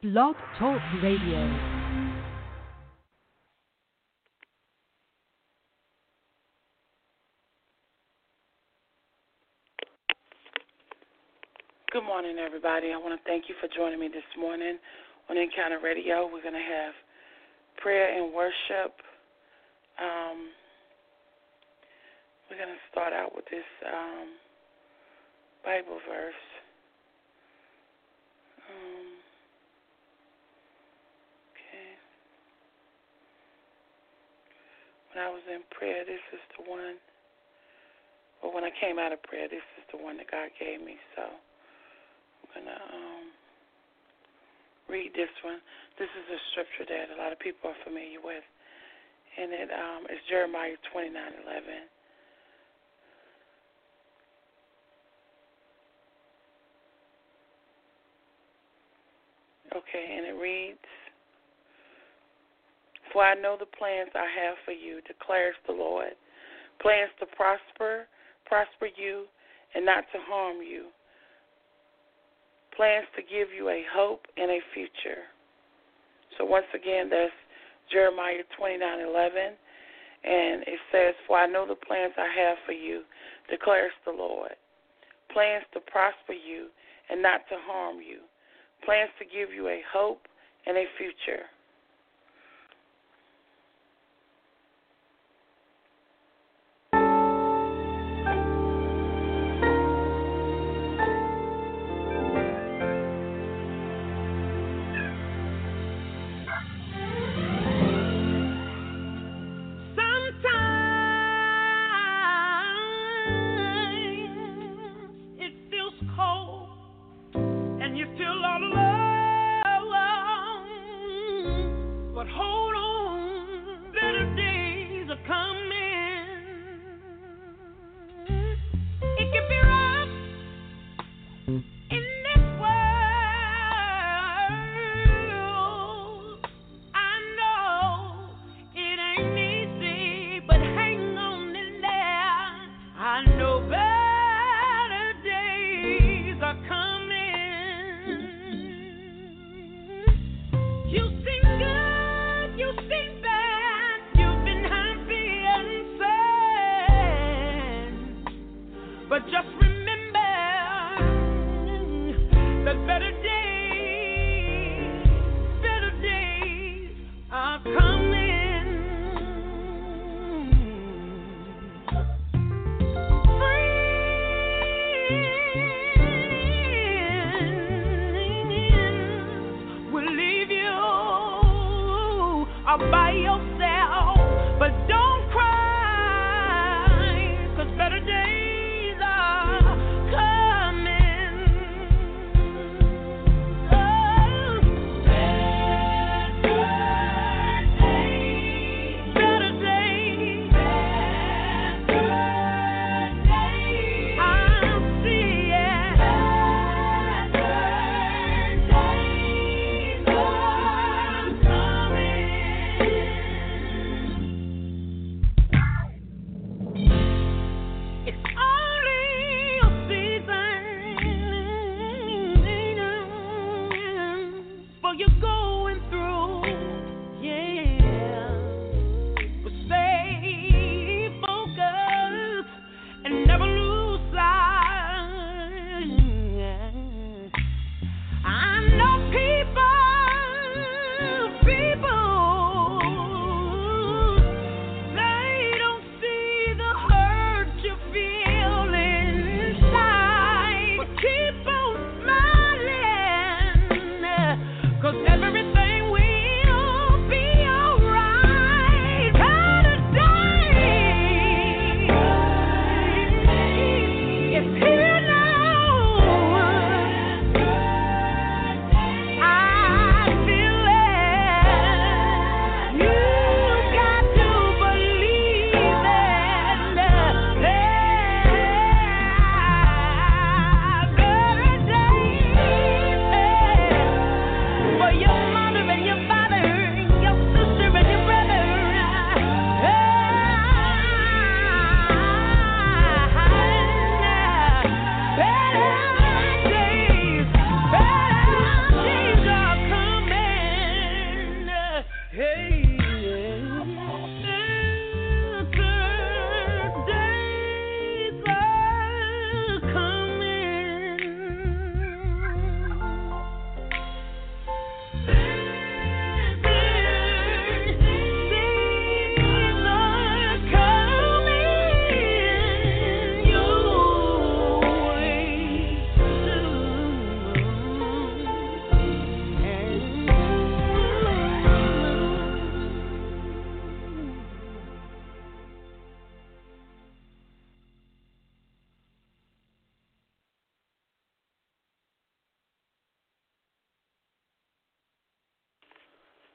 Blog Talk Radio. Good morning, everybody. I want to thank you for joining me this morning on Encounter Radio. We're going to have prayer and worship. We're going to start out with this Bible verse. Okay. When I was in prayer, this is the one. Or when I came out of prayer, this is the one that God gave me. So I'm going to read this one. This is a scripture that a lot of people are familiar with. And it is Jeremiah 29:11. Okay, and it reads, "For I know the plans I have for you, declares the Lord, plans to prosper you and not to harm you, plans to give you a hope and a future." So once again, that's Jeremiah 29:11, and it says, "For I know the plans I have for you, declares the Lord, plans to prosper you and not to harm you, plans to give you a hope and a future."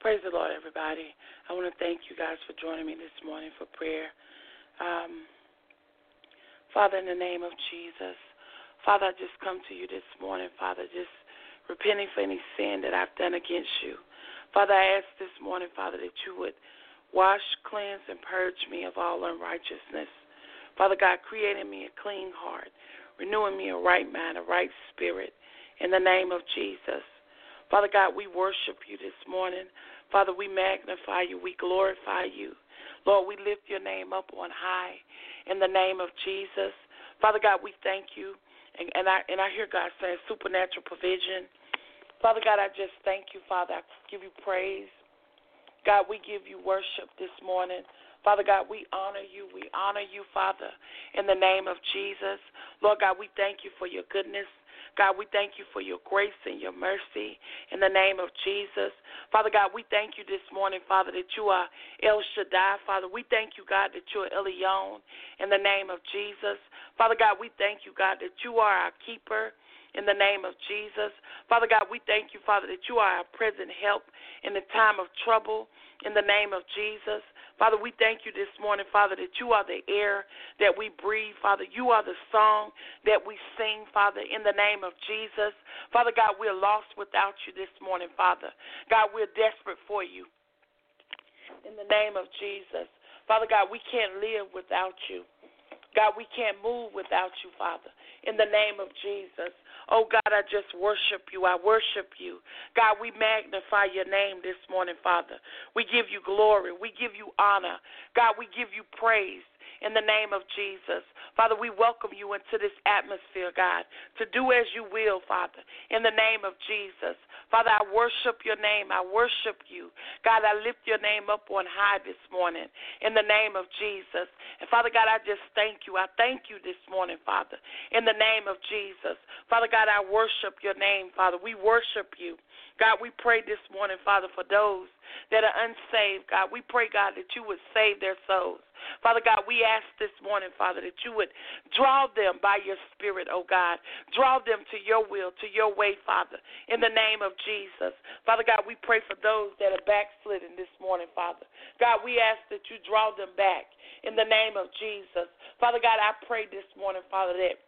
Praise the Lord, everybody. I want to thank you guys for joining me this morning for prayer. Father, in the name of Jesus, Father, I just come to you this morning, Father, just repenting for any sin that I've done against you. Father, I ask this morning, Father, that you would wash, cleanse, and purge me of all unrighteousness. Father God, create in me a clean heart, renewing me a right mind, a right spirit, in the name of Jesus. Father God, we worship you this morning. Father, we magnify you. We glorify you. Lord, we lift your name up on high in the name of Jesus. Father God, we thank you. And I hear God saying supernatural provision. Father God, I just thank you, Father. I give you praise. God, we give you worship this morning. Father God, we honor you. We honor you, Father, in the name of Jesus. Lord God, we thank you for your goodness. God, we thank you for your grace and your mercy in the name of Jesus. Father God, we thank you this morning, Father, that you are El Shaddai. Father, we thank you, God, that you are Elyon in the name of Jesus. Father God, we thank you, God, that you are our keeper in the name of Jesus. Father God, we thank you, Father, that you are our present help in the time of trouble in the name of Jesus. Father, we thank you this morning, Father, that you are the air that we breathe. Father, you are the song that we sing, Father, in the name of Jesus. Father God, we're lost without you this morning, Father. God, we're desperate for you in the name of Jesus. Father God, we can't live without you. God, we can't move without you, Father, in the name of Jesus. Oh, God, I just worship you. I worship you. God, we magnify your name this morning, Father. We give you glory. We give you honor. God, we give you praise in the name of Jesus. Father, we welcome you into this atmosphere, God, to do as you will, Father, in the name of Jesus. Father, I worship your name. I worship you. God, I lift your name up on high this morning in the name of Jesus. And Father God, I just thank you. I thank you this morning, Father, in the name of Jesus. Father God, I worship your name, Father. We worship you. God, we pray this morning, Father, for those that are unsaved, God. We pray, God, that you would save their souls. Father God, we ask this morning, Father, that you would draw them by your Spirit, oh God. Draw them to your will, to your way, Father, in the name of Jesus. Father God, we pray for those that are backslidden this morning, Father. God, we ask that you draw them back in the name of Jesus. Father God, I pray this morning, Father, that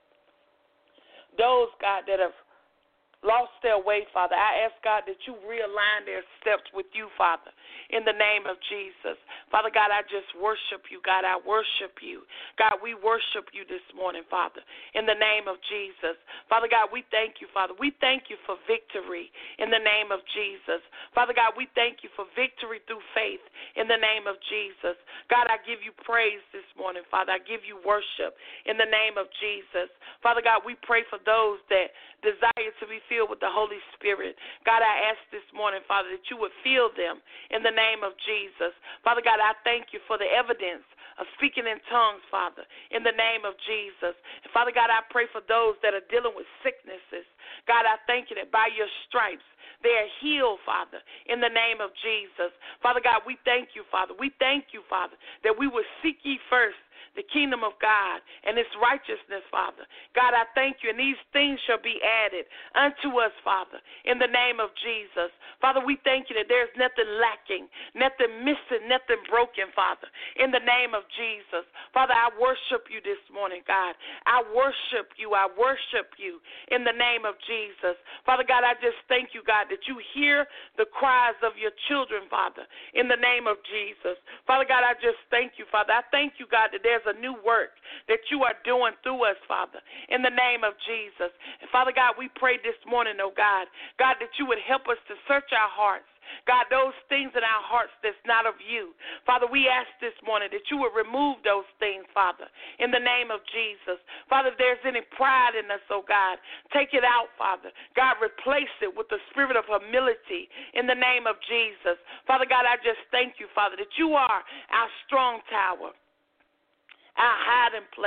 those, God, that have lost their way, Father, I ask, God, that you realign their steps with you, Father, in the name of Jesus. Father God, I just worship you, God. I worship you. God, we worship you this morning, Father, in the name of Jesus. Father God, we thank you, Father. We thank you for victory in the name of Jesus. Father God, we thank you for victory through faith in the name of Jesus. God, I give you praise this morning, Father. I give you worship in the name of Jesus. Father God, we pray for those that desire to be filled with the Holy Spirit. God, I ask this morning, Father, that you would fill them in the name of Jesus. Father God, I thank you for the evidence of speaking in tongues, Father, in the name of Jesus. And Father God, I pray for those that are dealing with sicknesses. God, I thank you that by your stripes, they are healed, Father, in the name of Jesus. Father God, we thank you, Father. We thank you, Father, that we will seek ye first the kingdom of God and its righteousness, Father. God, I thank you, and these things shall be added unto us, Father, in the name of Jesus. Father, we thank you that there's nothing lacking, nothing missing, nothing broken, Father, in the name of Jesus. Father, I worship you this morning, God. I worship you. I worship you in the name of Jesus. Father God, I just thank you, God, that you hear the cries of your children, Father, in the name of Jesus. Father God, I just thank you, Father. I thank you, God, that there's a new work that you are doing through us, Father, in the name of Jesus. And Father God, we pray this morning, oh God, God, that you would help us to search our hearts. God, those things in our hearts that's not of you. Father, we ask this morning that you would remove those things, Father, in the name of Jesus. Father, if there's any pride in us, oh God, take it out, Father. God, replace it with the spirit of humility in the name of Jesus. Father God, I just thank you, Father, that you are our strong tower, our hiding place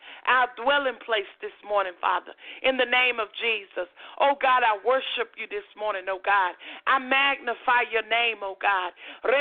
our dwelling place this morning, Father, in the name of Jesus. Oh, God, I worship you this morning, oh, God. I magnify your name, oh, God.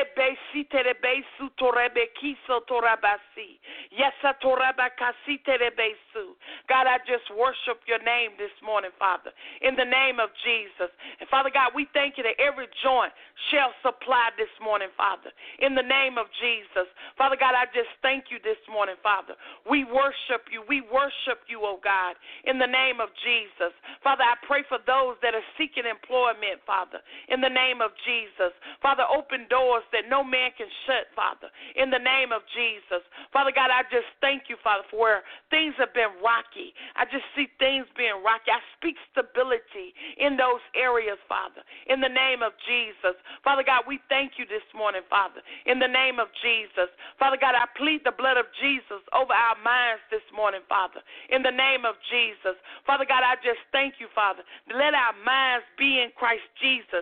God, I just worship your name this morning, Father, in the name of Jesus. And, Father God, we thank you that every joint shall supply this morning, Father, in the name of Jesus. Father God, I just thank you this morning, Father. We worship you. We worship you, oh God, in the name of Jesus. Father, I pray for those that are seeking employment, Father, in the name of Jesus. Father, open doors that no man can shut, Father, in the name of Jesus. Father God, I just thank you, Father, for where things have been rocky. I just see things being rocky. I speak stability in those areas, Father, in the name of Jesus. Father God, we thank you this morning, Father, in the name of Jesus. Father God, I plead the blood of Jesus over our minds this morning, Father, in the name of Jesus. Father God, I just thank you, Father. Let our minds be in Christ Jesus.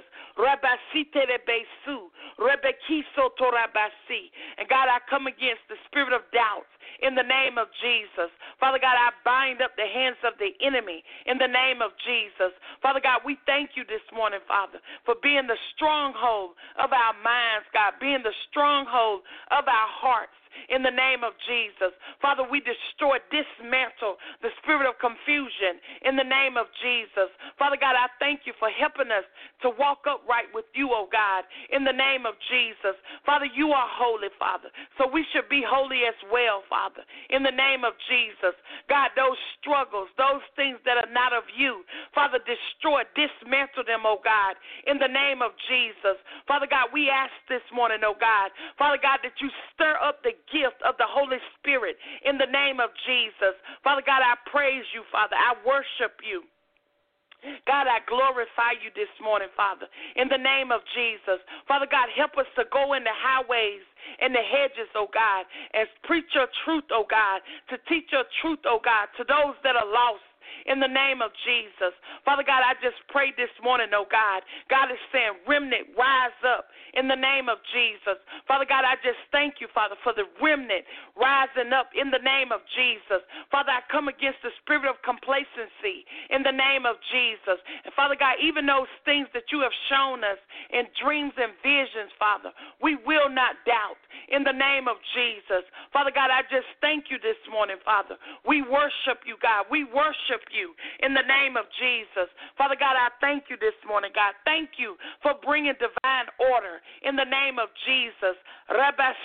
And God, I come against the spirit of doubt in the name of Jesus. Father God, I bind up the hands of the enemy in the name of Jesus. Father God, we thank you this morning, Father, for being the stronghold of our minds, God, being the stronghold of our hearts. In the name of Jesus. Father, we dismantle the spirit of confusion in the name of Jesus. Father God, I thank you for helping us to walk upright with you, oh God, in the name of Jesus. Father, you are holy, Father, so we should be holy as well, Father, in the name of Jesus. God, those struggles, those things that are not of you, Father, dismantle them, oh God, in the name of Jesus. Father God, we ask this morning, oh God, Father God, that you stir up the gift of the Holy Spirit in the name of Jesus. Father God, I praise you, Father. I worship you. God, I glorify you this morning, Father, in the name of Jesus. Father God, help us to go in the highways and the hedges, oh God, and preach your truth, oh God, to teach your truth, oh God, to those that are lost. In the name of Jesus. Father God, I just pray this morning, oh God. God is saying, remnant, rise up in the name of Jesus. Father God, I just thank you, Father, for the remnant rising up in the name of Jesus. Father, I come against the spirit of complacency in the name of Jesus. And Father God, even those things that you have shown us in dreams and visions, Father, we will not doubt in the name of Jesus. Father God, I just thank you this morning, Father. We worship you, God. We worship you in the name of Jesus. Father God, I thank you this morning, God. Thank you for bringing divine order in the name of Jesus. And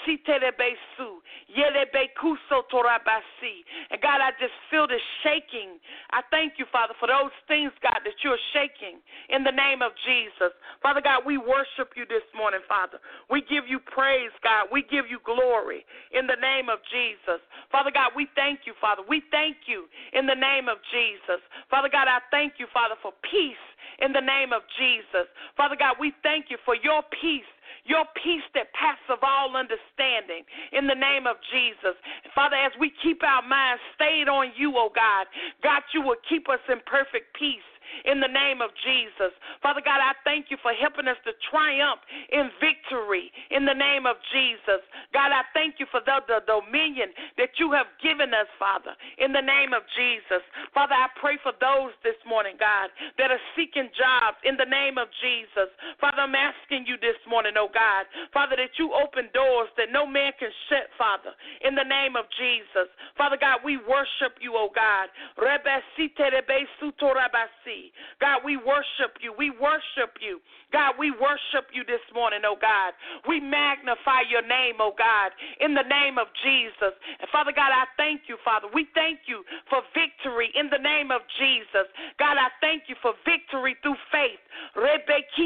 God, I just feel this shaking. I thank you, Father, for those things, God, that you're shaking in the name of Jesus. Father God, we worship you this morning, Father. We give you praise, God. We give you glory in the name of Jesus. Father God, we thank you, Father. We thank you in the name of Jesus. Father God, I thank you, Father, for peace in the name of Jesus. Father God, we thank you for your peace that passes all understanding in the name of Jesus. And Father, as we keep our minds stayed on you, oh God, God, you will keep us in perfect peace in the name of Jesus. Father God, I thank you for helping us to triumph in victory in the name of Jesus. God, I thank you for the dominion that you have given us, Father, in the name of Jesus. Father, I pray for those this morning, God, that are seeking jobs in the name of Jesus. Father, I'm asking you this morning, oh God, Father, that you open doors that no man can shut, Father, in the name of Jesus. Father God, we worship you, oh God. God, we worship you. We worship you. God, we worship you this morning, oh God. We magnify your name, oh God, in the name of Jesus. And Father God, I thank you, Father. We thank you for victory in the name of Jesus. God, I thank you for victory through faith. And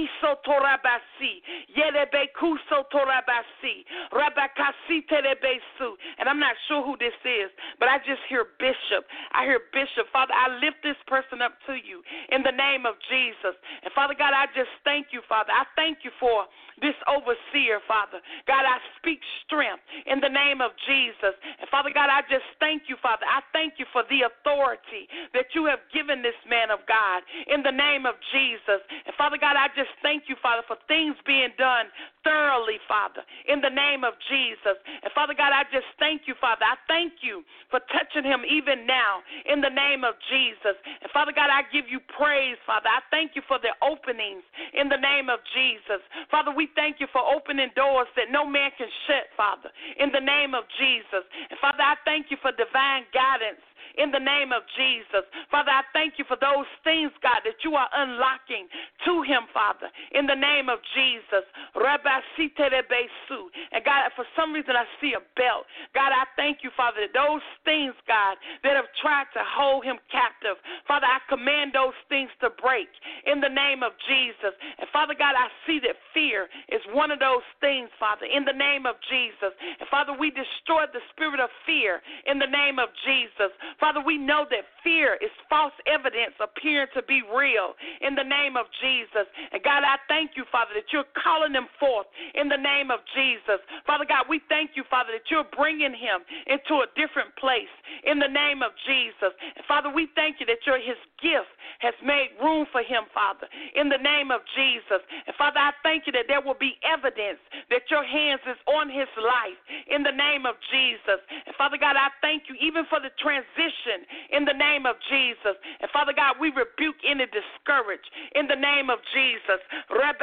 I'm not sure who this is, but I just hear Bishop. I hear Bishop. Father, I lift this person up to you in the name of Jesus. And Father God, I just thank you, Father. I thank you for this overseer, Father. God, I speak strength in the name of Jesus. And Father God, I just thank you, Father. I thank you for the authority that you have given this man of God in the name of Jesus. And Father God, I just thank you, Father, for things being done thoroughly, Father, in the name of Jesus. And, Father God, I just thank you, Father. I thank you for touching him even now in the name of Jesus. And, Father God, I give you praise, Father. I thank you for the openings in the name of Jesus. Father, we thank you for opening doors that no man can shut, Father, in the name of Jesus. And, Father, I thank you for divine guidance in the name of Jesus. Father, I thank you for those things, God, that you are unlocking to him, Father, in the name of Jesus. And God, for some reason I see a belt. God, I thank you, Father, that those things, God, that have tried to hold him captive, Father, I command those things to break in the name of Jesus. And Father God, I see that fear is one of those things, Father, in the name of Jesus. And Father, we destroy the spirit of fear in the name of Jesus. Father, we know that fear is false evidence appearing to be real in the name of Jesus. And God, I thank you, Father, that you're calling them forth in the name of Jesus. Father God, we thank you, Father, that you're bringing him into a different place in the name of Jesus. And Father, we thank you that his gift has made room for him, Father, in the name of Jesus. And Father, I thank you that there will be evidence that your hands is on his life in the name of Jesus. And Father God, I thank you even for the transition in the name of Jesus. And Father God, we rebuke any discourage in the name of Jesus. God,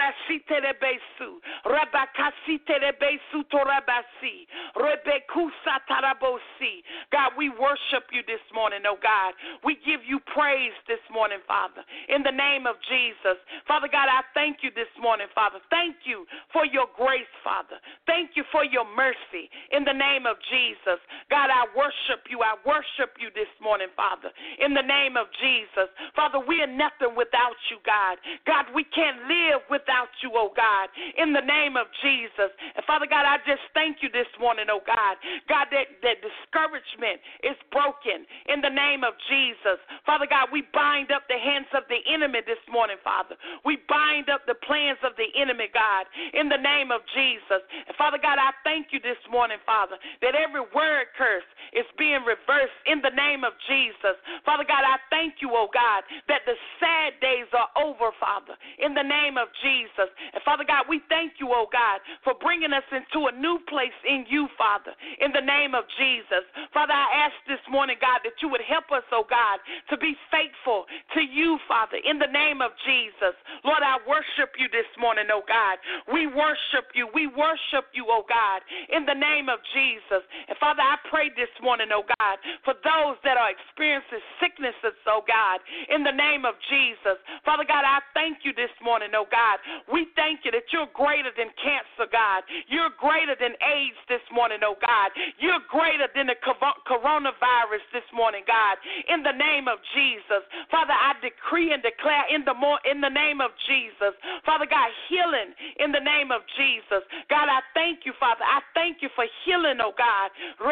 we worship you this morning, oh God. We give you praise this morning, Father, in the name of Jesus. Father God, I thank you this morning, Father. Thank you for your grace, Father. Thank you for your mercy in the name of Jesus. God, I worship you. I worship you this morning, Father, in the name of Jesus. Father, we are nothing without you, God. God, we can't live without you, oh God, in the name of Jesus. And Father God, I just thank you this morning, oh God. God, that discouragement is broken in the name of Jesus. Father God, we bind up the hands of the enemy this morning, Father. We bind up the plans of the enemy, God, in the name of Jesus. And Father God, I thank you this morning, Father, that every word curse is being reversed in the name of Jesus. Father God, I thank you, oh God, that the sad days are over, Father, in the name of Jesus. And Father God, we thank you, oh God, for bringing us into a new place in you, Father, in the name of Jesus. Father, I ask this morning, God, that you would help us, oh God, to be faithful to you, Father, in the name of Jesus. Lord, I worship you this morning, oh God. We worship you. We worship you, oh God, in the name of Jesus. And Father, I pray this morning, oh God, for those that are experiencing sicknesses, oh God, in the name of Jesus. Father God, I thank you this morning, oh God. We thank you that you're greater than cancer, God. You're greater than AIDS this morning, oh God. You're greater than the coronavirus this morning, God, in the name of Jesus. Father, I decree and declare in the name of Jesus, Father God, healing in the name of Jesus. God, I thank you, Father. I thank you for healing, oh God.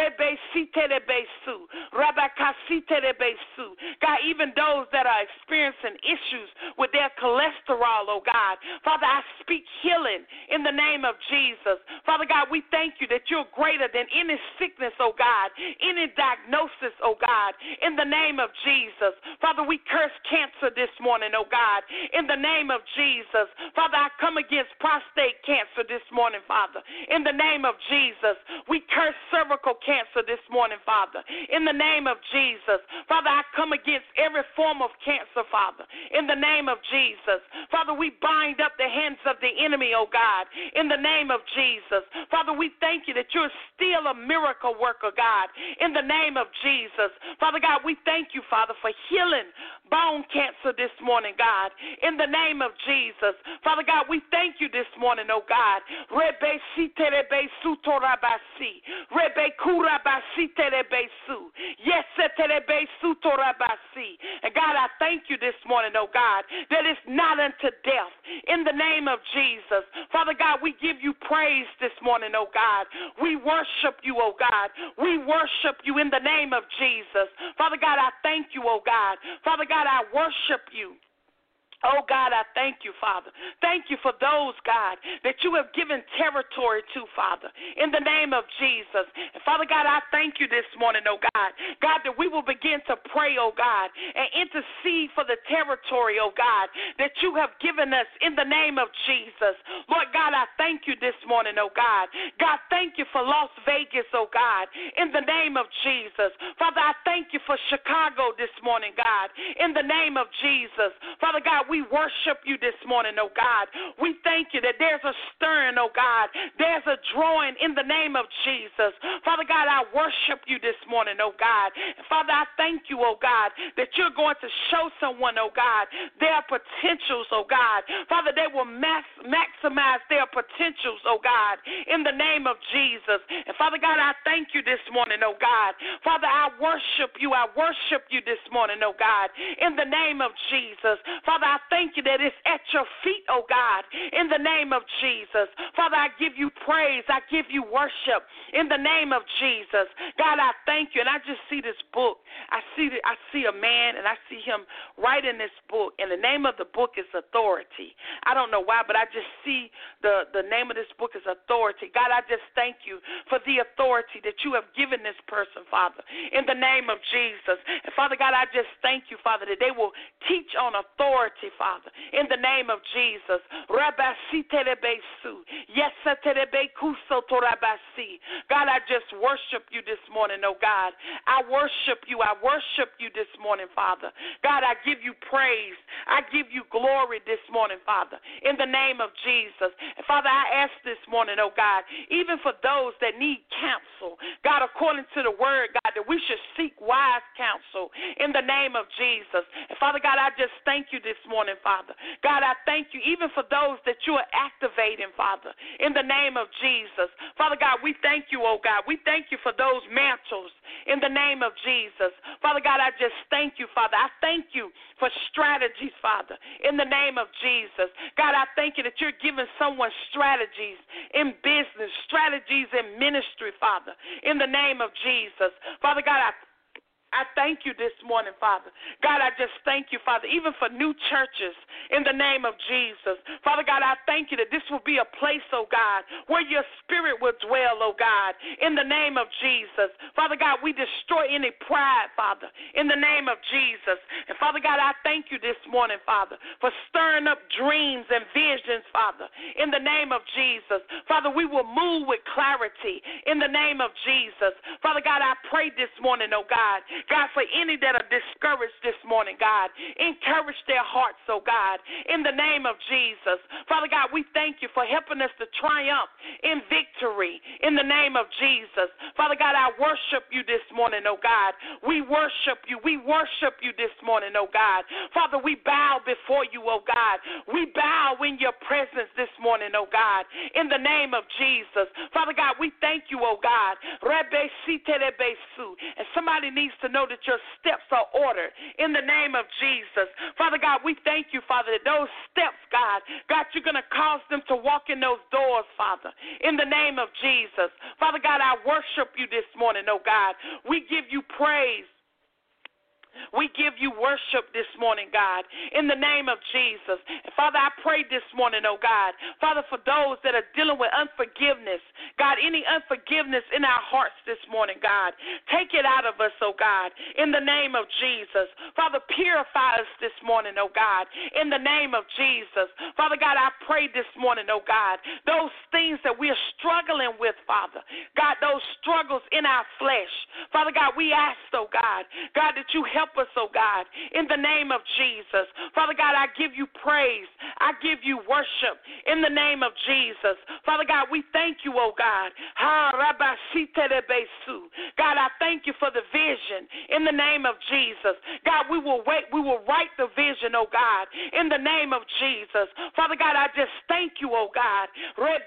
God, even those that are experiencing issues with their cholesterol, oh God. Father, I speak healing in the name of Jesus. Father God, we thank you that you're greater than any sickness, oh God, any diagnosis, oh God, in the name of Jesus. Father, we curse cancer this morning, oh God, in the name of Jesus. Father, I come against prostate cancer this morning, Father, in the name of Jesus. We curse cervical cancer this morning, Father, in the name of Jesus. Father, I come against every form of cancer, Father, in the name of Jesus. Father, we bind up the hands of the enemy, oh God, in the name of Jesus. Father, we thank you that you're still a miracle worker, God, in the name of Jesus. Father God, we thank you, Father, for healing bone cancer this morning, God, in the name of Jesus. Father God, we thank you this morning, oh God. And God, I thank you this morning, oh God, that it's not unto death, in the name of Jesus. Father God, we give you praise this morning, oh God. We worship you, oh God. We worship you in the name of Jesus. Father God, I thank you, oh God. Father God, I worship you Oh, God, I thank you, Father. Thank you for those, God, that you have given territory to, Father, in the name of Jesus. And, Father God, I thank you this morning, oh, God. God, that we will begin to pray, oh, God, and intercede for the territory, oh, God, that you have given us in the name of Jesus. Lord God, I thank you this morning, oh, God. God, thank you for Las Vegas, oh, God, in the name of Jesus. Father, I thank you for Chicago this morning, God, in the name of Jesus. Father God, we worship you this morning, oh God. We thank you that there's a stirring, oh God. There's a drawing in the name of Jesus. Father God, I worship you this morning, oh God. Father, I thank you, oh God, that you're going to show someone, oh God, their potentials, oh God. Father, they will maximize their potentials, oh God, in the name of Jesus. And Father God, I thank you this morning, oh God. Father, I worship you. I worship you this morning, oh God, in the name of Jesus. Father, I thank you that it's at your feet, oh God, in the name of Jesus. Father, I give you praise. I give you worship in the name of Jesus. God, I thank you. And I just see this book. I see a man, and I see him writing this book, and the name of the book is Authority. I don't know why, but I just see the name of this book is Authority. God, I just thank you for the authority that you have given this person, Father, in the name of Jesus. And Father God, I just thank you, Father, that they will teach on authority, Father, in the name of Jesus. God, I just worship you this morning, oh God. I worship you. I worship you this morning, Father. God, I give you praise. I give you glory this morning, Father, in the name of Jesus. And Father, I ask this morning, oh God, even for those that need counsel, God, according to the word, God, that we should seek wise counsel in the name of Jesus. And Father God, I just thank you this morning, Father. God, I thank you even for those that you are activating, Father, in the name of Jesus. Father God, we thank you, oh God. We thank you for those mantles in the name of Jesus. Father God, I just thank you, Father. I thank you for strategies, Father, in the name of Jesus. God, I thank you that you're giving someone strategies in business, strategies in ministry, Father, in the name of Jesus. Father God, I thank you this morning, Father. God, I just thank you, Father, even for new churches in the name of Jesus. Father God, I thank you that this will be a place, oh God, where your spirit will dwell, oh God, in the name of Jesus. Father God, we destroy any pride, Father, in the name of Jesus. And Father God, I thank you this morning, Father, for stirring up dreams and visions, Father, in the name of Jesus. Father, we will move with clarity in the name of Jesus. Father God, I pray this morning, oh God, God, for any that are discouraged this morning, God, encourage their hearts, oh God, in the name of Jesus. Father God, we thank you for helping us to triumph in victory in the name of Jesus. Father God, I worship you this morning, oh God. We worship you. We worship you this morning, oh God. Father, we bow before you, oh God. We bow in your presence this morning, oh God, in the name of Jesus. Father God, we thank you, oh God. And somebody needs to know that your steps are ordered in the name of Jesus. Father God, we thank you, Father, that those steps, God, you're going to cause them to walk in those doors, Father, in the name of Jesus. Father God, I worship you this morning, oh God. We give you praise. We give you worship this morning, God, in the name of Jesus. And Father, I pray this morning, oh God, Father, for those that are dealing with unforgiveness, God, any unforgiveness in our hearts this morning, God, take it out of us, oh God, in the name of Jesus. Father, purify us this morning, oh God, in the name of Jesus. Father God, I pray this morning, oh God, those things that we are struggling with, Father, God, those struggles in our flesh, Father God, we ask, oh God, that you help us, oh God, in the name of Jesus. Father God, I give you praise. I give you worship in the name of Jesus. Father God, we thank you, oh God. God, I thank you for the vision in the name of Jesus. God, we will write the vision, oh God, in the name of Jesus. Father God, I just thank you, oh God. God,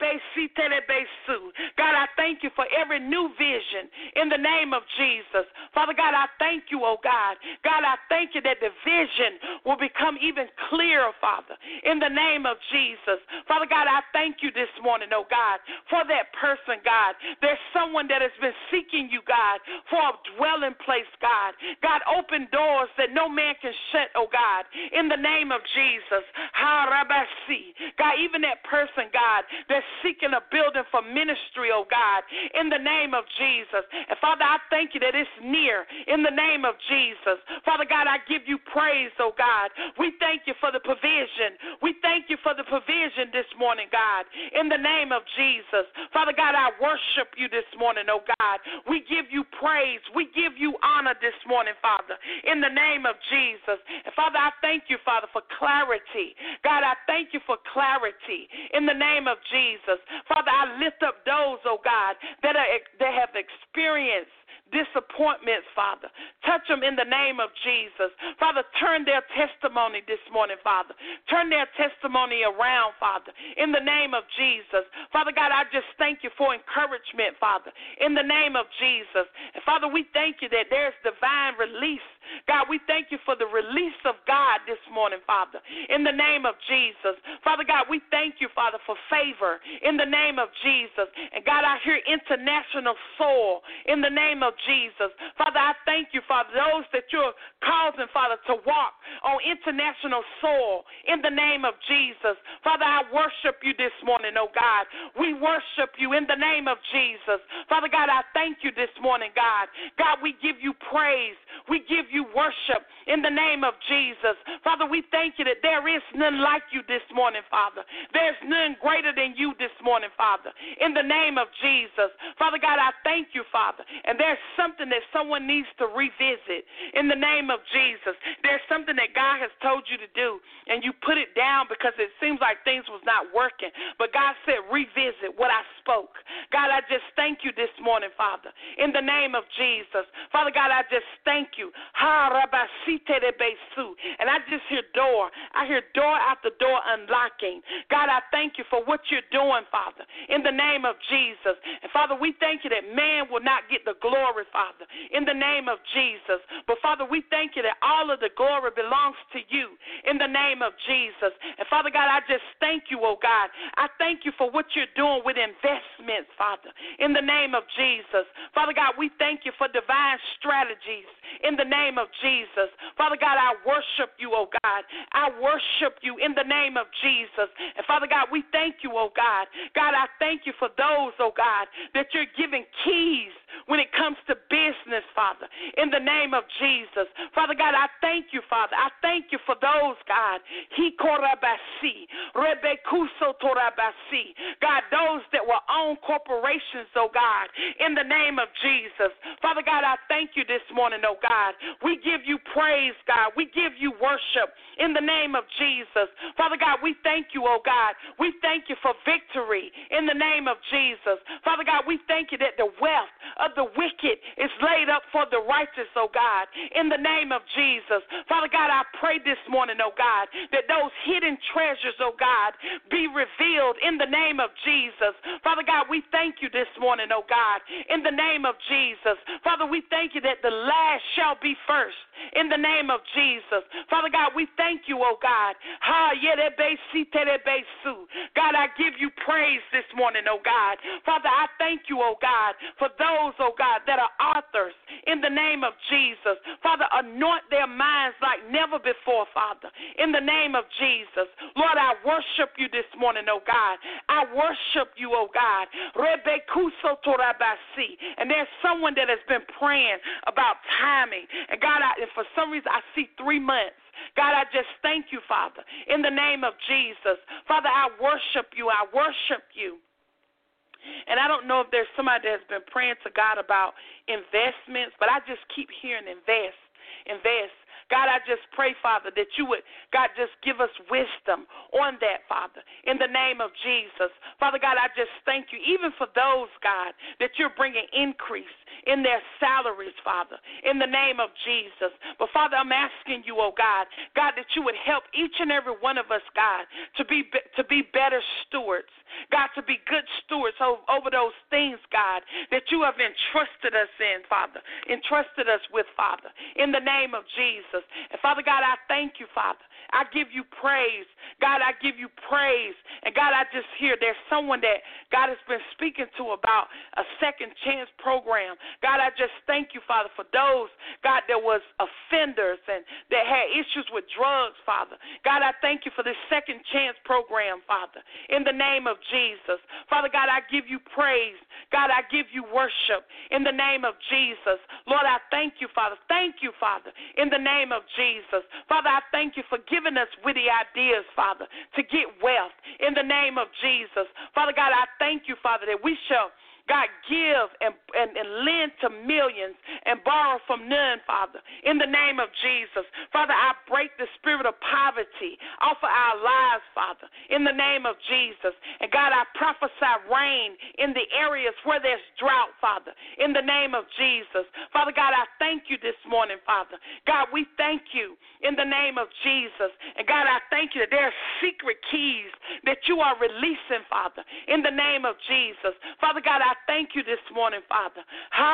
I thank you for every new vision in the name of Jesus. Father God, I thank you, oh God, God, I thank you that the vision will become even clearer, Father, in the name of Jesus. Father God, I thank you this morning, oh God, for that person, God. There's someone that has been seeking you, God, for a dwelling place, God. God, open doors that no man can shut, oh God, in the name of Jesus. God, even that person, God, that's seeking a building for ministry, oh God, in the name of Jesus. And Father, I thank you that it's near in the name of Jesus. Father God, I give you praise, oh God. We thank you for the provision. We thank you for the provision this morning, God, in the name of Jesus. Father God, I worship you this morning, oh God. We give you praise. We give you honor this morning, Father, in the name of Jesus. And Father, I thank you, Father, for clarity. God, I thank you for clarity in the name of Jesus. Father, I lift up those, oh God, that have experienced disappointments, Father. Touch them in the name of Jesus. Father, turn their testimony this morning, Father. Turn their testimony around, Father, in the name of Jesus. Father God, I just thank you for encouragement, Father, in the name of Jesus. And Father, we thank you that there's divine release. God, we thank you for the release of God this morning, Father, in the name of Jesus. Father God, we thank you, Father, for favor in the name of Jesus. And God, I hear international soul in the name of Jesus. Father, I thank you, Father, those that you're causing, Father, to walk on international soil in the name of Jesus. Father, I worship you this morning, oh God. We worship you in the name of Jesus. Father God, I thank you this morning, God. God, we give you praise. We give you worship in the name of Jesus. Father, we thank you that there is none like you this morning, Father. There's none greater than you this morning, Father, in the name of Jesus. Father God, I thank you, Father. And there's something that someone needs to revisit in the name of Jesus. There's something that God has told you to do, and you put it down because it seems like things was not working. But God said, revisit what I spoke. God, I just thank you this morning, Father, in the name of Jesus. Father God, I just thank you. And I just hear door. I hear door after door unlocking. God, I thank you for what you're doing, Father, in the name of Jesus. And Father, we thank you that man will not get the glory, Father, in the name of Jesus. But Father, we thank you that all of the glory belongs to you in the name of Jesus. And Father God, I just thank you, oh God. I thank you for what you're doing with investments, Father, in the name of Jesus. Father God, we thank you for divine strategies in the name of Jesus. Father God, I worship you, oh God. I worship you in the name of Jesus. And Father God, we thank you, oh God. God, I thank you for those, oh God, that you're giving keys when it comes to business, Father, in the name of Jesus. Father God, I thank you, Father. I thank you for those, God. God, those that will own corporations, oh God, in the name of Jesus. Father God, I thank you this morning, oh God. We give you praise, God. We give you worship in the name of Jesus. Father God, we thank you, oh God. We thank you for victory in the name of Jesus. Father God, we thank you that the wealth of the wicked is laid up for the righteous, oh God, in the name of Jesus. Father God, I pray this morning, oh God, that those hidden treasures, oh God, be revealed in the name of Jesus. Father God, we thank you this morning, oh God, in the name of Jesus. Father, we thank you that the last shall be first in the name of Jesus. Father God, we thank you, oh God. God, I give you praise this morning, oh God. Father, I thank you, oh God, for those, oh God, that are authors in the name of Jesus. Father, anoint their minds like never before, Father, in the name of Jesus. Lord, I worship you this morning, oh God. I worship you, oh God. And there's someone that has been praying about timing. And God, for some reason, I see 3 months. God, I just thank you, Father, in the name of Jesus. Father, I worship you. I worship you. And I don't know if there's somebody that's been praying to God about investments, but I just keep hearing invest. God, I just pray, Father, that you would, God, just give us wisdom on that, Father, in the name of Jesus. Father God, I just thank you, even for those, God, that you're bringing increase in their salaries, Father, in the name of Jesus. But, Father, I'm asking you, oh God, God, that you would help each and every one of us, God, to be better stewards, God, to be good stewards over those things, God, that you have entrusted us in, Father, entrusted us with, Father, in the name of Jesus. And, Father God, I thank you, Father. I give you praise. God, I give you praise. And, God, I just hear there's someone that God has been speaking to about a second chance program. God, I just thank you, Father, for those, God, that was offenders and that had issues with drugs, Father. God, I thank you for this second chance program, Father, in the name of Jesus. Father God, I give you praise. God, I give you worship in the name of Jesus. Lord, I thank you, Father. Thank you, Father, in the name of Jesus. Father, I thank you for giving us witty ideas, Father, to get wealth in the name of Jesus. Father God, I thank you, Father, that we shall, God, give and lend to millions and borrow from none, Father, in the name of Jesus. Father, I break the spirit of poverty off of our lives, Father, in the name of Jesus. And, God, I prophesy rain in the areas where there's drought, Father, in the name of Jesus. Father God, I thank you this morning, Father. God, we thank you in the name of Jesus. And, God, I thank you that there are secret keys that you are releasing, Father, in the name of Jesus. Father God, I thank you this morning, Father.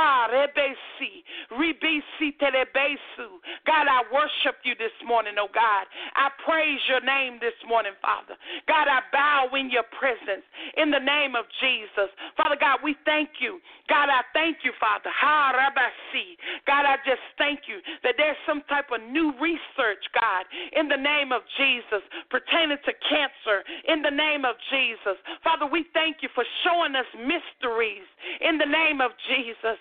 God, I worship you this morning, oh God. I praise your name this morning, Father. God, I bow in your presence in the name of Jesus. Father God, we thank you. God, I thank you, Father. God, I just thank you that there's some type of new research, God, in the name of Jesus, pertaining to cancer, in the name of Jesus. Father, we thank you for showing us mysteries in the name of Jesus.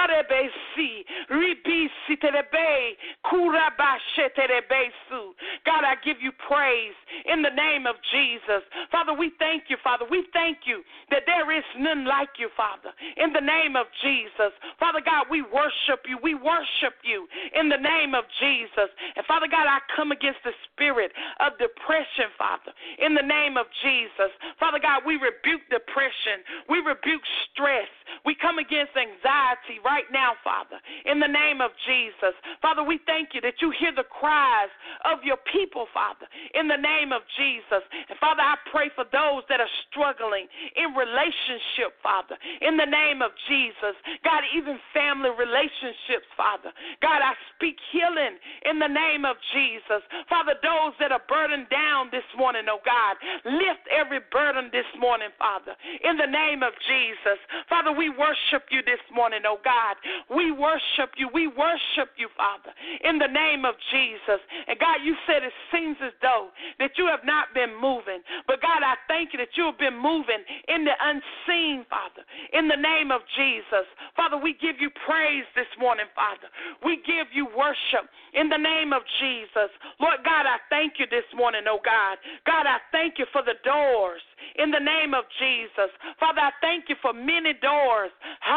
God, I give you praise in the name of Jesus. Father, we thank you, Father. We thank you that there is none like you, Father, in the name of Jesus. Father God, we worship you. We worship you in the name of Jesus. And Father God, I come against the spirit of depression, Father, in the name of Jesus. Father God, we rebuke depression. We rebuke stress. We come against anxiety right now, Father, in the name of Jesus. Father, we thank you that you hear the cries of your people, Father, in the name of Jesus. And Father, I pray for those that are struggling in relationship, Father, in the name of Jesus. God, even family relationships, Father. God, I speak healing in the name of Jesus. Father, those that are burdened down this morning, oh God, lift every burden this morning, Father, in the name of Jesus. Father, we worship you this morning, oh God. We worship you. We worship you, Father, in the name of Jesus. And God, you said it seems as though that you have not been moving. But God, I thank you that you have been moving in the unseen, Father, in the name of Jesus. Father, we give you praise this morning, Father. We give you worship in the name of Jesus. Lord God, I thank you this morning, oh God. God, I thank you for the doors in the name of Jesus. Father, I thank you for many doors.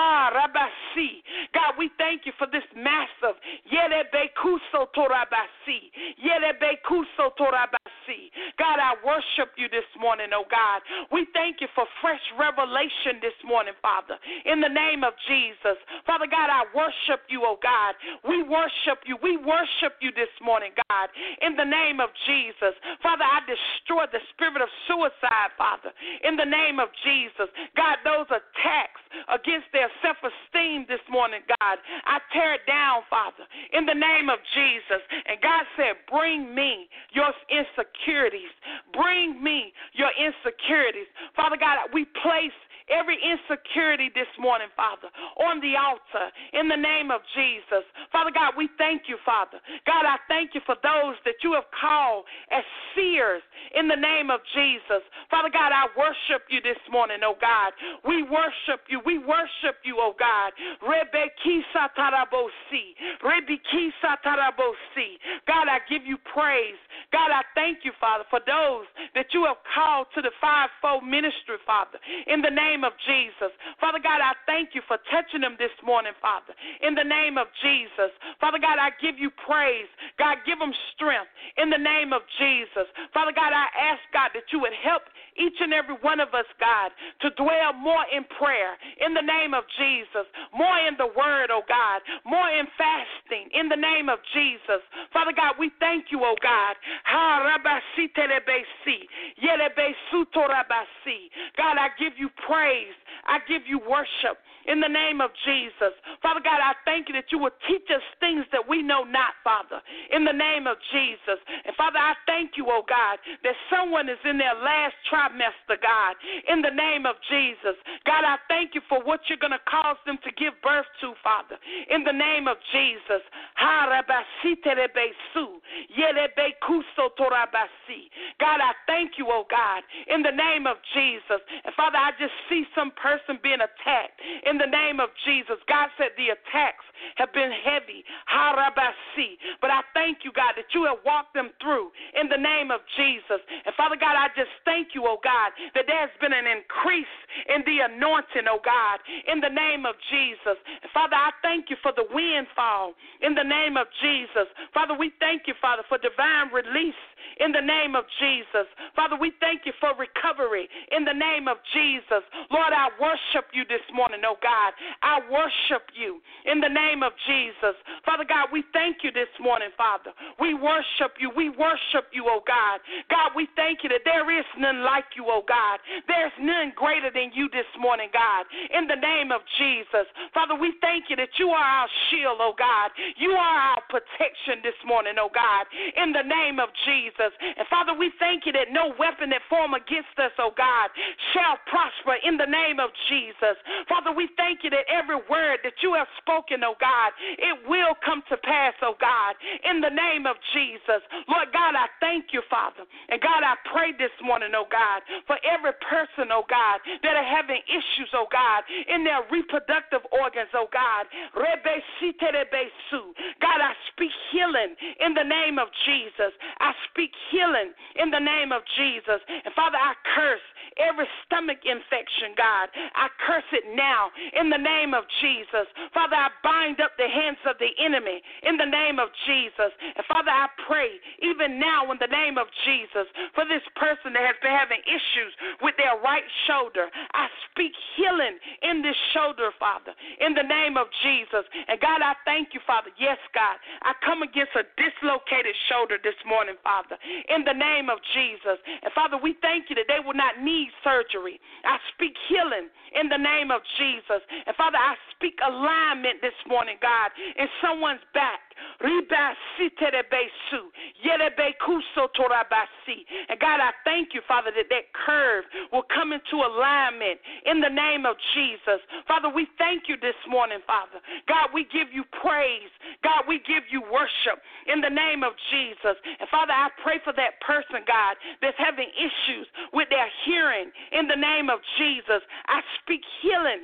God, we thank you for this massive God, I worship you this morning, oh God. We thank you for fresh revelation this morning, Father, in the name of Jesus. Father God, I worship you, oh God. We worship you. We worship you this morning, God, in the name of Jesus. Father, I destroy the spirit of suicide, Father, in the name of Jesus. God, those attacks against their self-esteem this morning, God, I tear it down, Father, in the name of Jesus. And God said, bring me your insecurities. Bring me your insecurities. Father God, we place every insecurity this morning, Father, on the altar in the name of Jesus. Father God, we thank you, Father. God, I thank you for those that you have called as seers in the name of Jesus. Father God, I worship you this morning, oh God. We worship you. We worship you, oh God. Rebekisa tarabosi. God, I give you praise. God, I thank you, Father, for those that you have called to the fivefold ministry, Father, in the name of Jesus. Father God, I thank you for touching them this morning, Father, in the name of Jesus. Father God, I give you praise. God, give them strength in the name of Jesus. Father God, I ask, God, that you would help each and every one of us, God, to dwell more in prayer in the name of Jesus, more in the word, oh God, more in fasting in the name of Jesus. Father God, we thank you, oh God. God, I give you praise. I give you worship in the name of Jesus. Father God, I thank you that you will teach us things that we know not, Father, in the name of Jesus. And Father, I thank you, oh God, that someone is in their last trimester, God, in the name of Jesus. God, I thank you for what you're going to cause them to give birth to, Father, in the name of Jesus. God, I thank you, oh God, in the name of Jesus. And Father, I just see some person being attacked in the name of Jesus. God said the attacks have been heavy, but I thank you, God, that you have walked them through in the name of Jesus. And Father God, I just thank you, oh God, that there's been an increase in the anointing, oh God, in the name of Jesus. And Father, I thank you for the windfall in the name of Jesus. Father, we thank you, Father, for divine release in the name of Jesus. Father, we thank you for recovery in the name of Jesus. Lord, I worship you this morning, oh God. I worship you in the name of Jesus. Father God, we thank you this morning, Father. We worship you. We worship you, oh God. God, we thank you that there is none like you, oh God. There's none greater than you this morning, God, in the name of Jesus. Father, we thank you that you are our shield, oh God. You are our protection this morning, oh God, in the name of Jesus. And Father, we thank you that no weapon that form against us, oh God, shall prosper in the name of Jesus. Father, we thank you that every word that you have spoken, oh God, it will come to pass, oh God, in the name of Jesus. Lord God, I thank you, Father. And God, I pray this morning, oh God, for every person, oh God, that are having issues, oh God, in their reproductive organs, oh God. God, I speak healing in the name of Jesus. I speak healing in the name of Jesus. And Father, I curse every stomach infection, God. I curse it now in the name of Jesus. Father, I bind up the hands of the enemy in the name of Jesus. And Father, I pray even now in the name of Jesus for this person that has been having issues with their right shoulder. I speak healing in this shoulder, Father, in the name of Jesus. And God, I thank you, Father. Yes, God, I come against a dislocated shoulder this morning, Father, in the name of Jesus. And Father, we thank you that they will not need surgery. I speak healing in the name of Jesus. And Father, I speak alignment this morning, God, in someone's back. And God, I thank you, Father, that curve will come into alignment in the name of Jesus. Father, we thank you this morning, Father. God, we give you praise. God, we give you worship in the name of Jesus. And Father, I pray for that person, God, that's having issues with their hearing in the name of Jesus. I speak healing.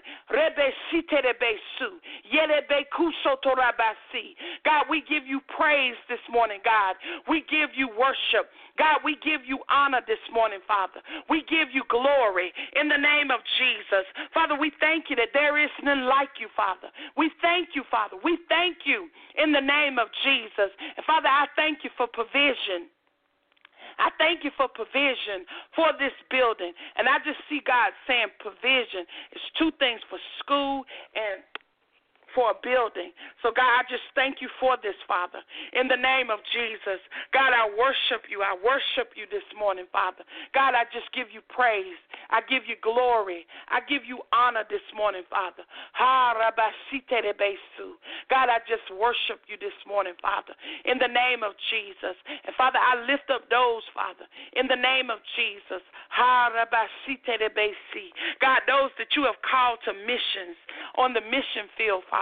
God, we give you praise this morning, God. We give you worship. God, we give you honor this morning, Father. We give you glory in the name of Jesus. Father, we thank you that there is none like you, Father. We thank you, Father. We thank you in the name of Jesus. And Father, I thank you for provision. I thank you for provision for this building. And I just see God saying provision. It's two things, for school and for a building. So, God, I just thank you for this, Father, in the name of Jesus. God, I worship you. I worship you this morning, Father. God, I just give you praise. I give you glory. I give you honor this morning, Father. God, I just worship you this morning, Father, in the name of Jesus. And, Father, I lift up those, Father, in the name of Jesus. God, those that you have called to missions on the mission field, Father.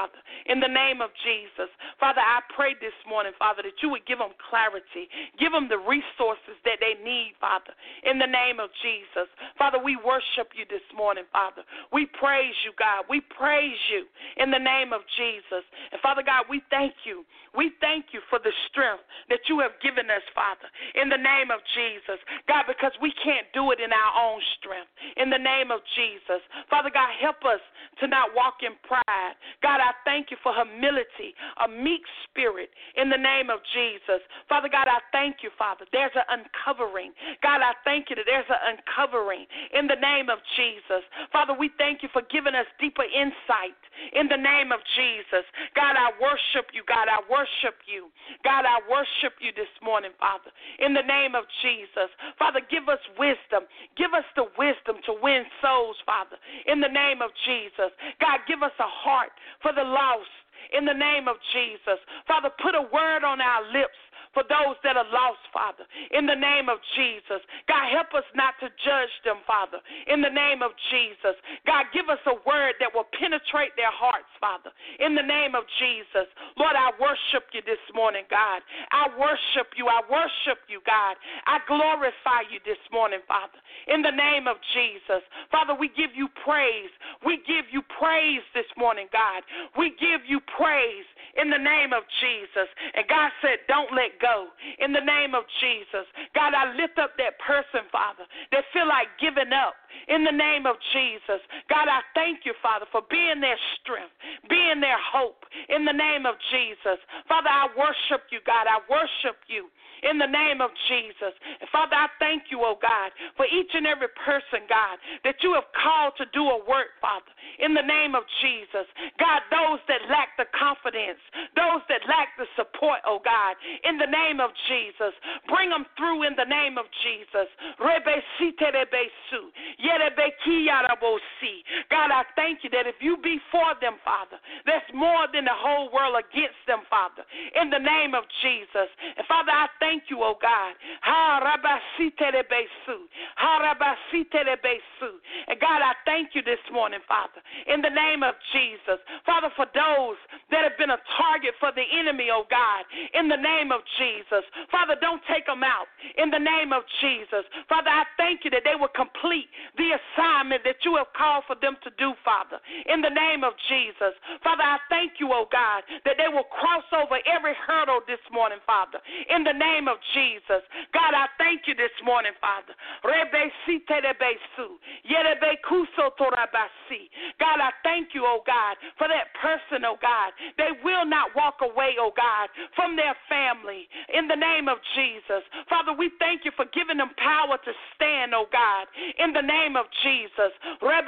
Father, in the name of Jesus. Father, I pray this morning, Father, that you would give them clarity, give them the resources that they need, Father, in the name of Jesus. Father, we worship you this morning, Father. We praise you, God. We praise you in the name of Jesus. And Father God, we thank you. We thank you for the strength that you have given us, Father, in the name of Jesus. God, because we can't do it in our own strength, in the name of Jesus. Father God, help us to not walk in pride. God, I thank you for humility, a meek spirit, in the name of Jesus. Father God, I thank you, Father. There's an uncovering. God, I thank you that there's an uncovering in the name of Jesus. Father, we thank you for giving us deeper insight in the name of Jesus. God, I worship you. God, I worship you. God, I worship you this morning, Father, in the name of Jesus. Father, give us wisdom. Give us the wisdom to win souls, Father, in the name of Jesus. God, give us a heart for the lost in the name of Jesus. Father, put a word on our lips for those that are lost, Father, in the name of Jesus. God, help us not to judge them, Father, in the name of Jesus. God, give us a word that will penetrate their hearts, Father, in the name of Jesus. Lord, I worship you this morning, God. I worship you. I worship you, God. I glorify you this morning, Father, in the name of Jesus. Father, we give you praise. We give you praise this morning, God. We give you praise in the name of Jesus. And God said, don't let go in the name of Jesus. God, I lift up that person, Father, that feel like giving up in the name of Jesus. God, I thank you, Father, for being their strength, being their hope in the name of Jesus. Father, I worship you, God. I worship you in the name of Jesus. And Father, I thank you, oh God, for each and every person, God, that you have called to do a work, Father, in the name of Jesus. God, those that lack the confidence, those that lack the support, oh God, in the name of Jesus, bring them through in the name of Jesus. God, I thank you that if you be for them, Father, that's more than the whole world against them, Father, in the name of Jesus. And Father, I thank you, oh God. And God, I thank you this morning, Father, in the name of Jesus. Father, for those that have been a target for the enemy, oh God, in the name of Jesus. Father, don't take them out in the name of Jesus. Father, I thank you that they will complete the assignment that you have called for them to do, Father, in the name of Jesus. Father, I thank you, oh God, that they will cross over every hurdle this morning, Father, in the name of Jesus. God, I thank you this morning, Father. God, I thank you, oh God, for that person, oh God. They will not walk away, oh God, from their family in the name of Jesus. Father, we thank you for giving them power to stand, oh God, in the name of Jesus. God,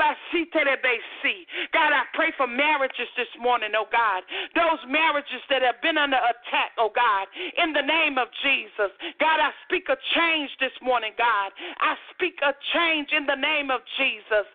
I pray for marriages this morning, oh God. Those marriages that have been under attack, oh God, in the name of Jesus. God, I speak a change this morning, God. I speak a change in the name of Jesus.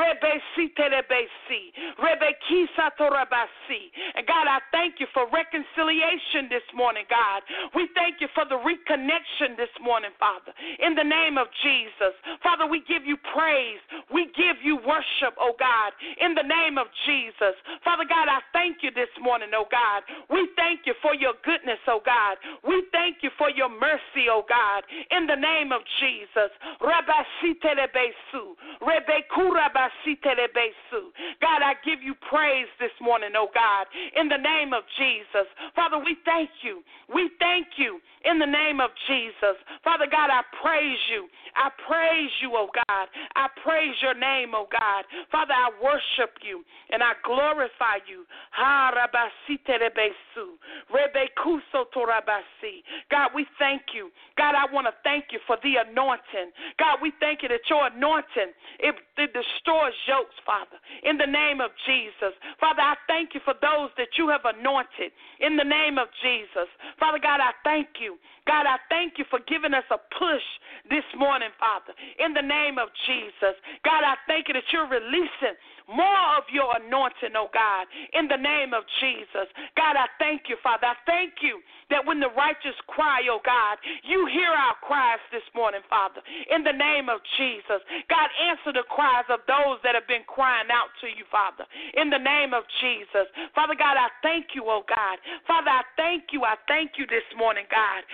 And God, I thank you for reconciliation this morning, God. We thank you for the reconnection this morning, Father, in the name of Jesus. Father, we give you praise. We give you worship, oh God, in the name of Jesus. Father God, I thank you this morning, oh God. We thank you for your goodness, oh God. We thank you for your mercy, oh God, in the name of Jesus. God, I give you praise this morning, oh God, in the name of Jesus. Father, we thank you. We thank you in the name of Jesus. Father God, I praise you. I praise you, oh God. I praise your name, oh God. Father, I worship you and I glorify you. God, we thank you. God, I want to thank you for the anointing. God, we thank you that your anointing, it destroys yokes, Father, in the name of Jesus. Father, I thank you for those that you have anointed in the name of Jesus. Father God, I thank you. God, I thank you for giving us a push this morning, Father, in the name of Jesus. God, I thank you that you're releasing more of your anointing, oh God, in the name of Jesus. God, I thank you, Father. I thank you that when the righteous cry, oh God, you hear our cries this morning, Father, in the name of Jesus. God, answer the cries of those that have been crying out to you, Father, in the name of Jesus. Father God, I thank you, oh God. Father, I thank you. I thank you this morning, God.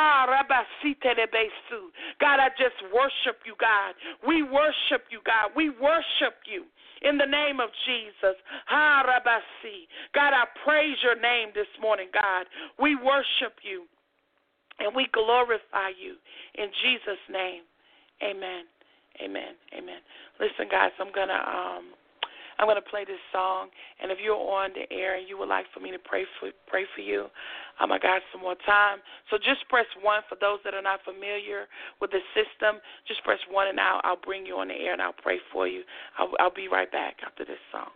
God, I just worship you, God. We worship you, God. We worship you in the name of Jesus. God, I praise your name this morning, God. We worship you and we glorify you in Jesus' name. Amen. Amen. Amen. Listen, guys, I'm gonna play this song, and if you're on the air and you would like for me to pray for you, I got some more time. So just press 1 for those that are not familiar with the system. Just press 1, and I'll bring you on the air and I'll pray for you. I'll be right back after this song.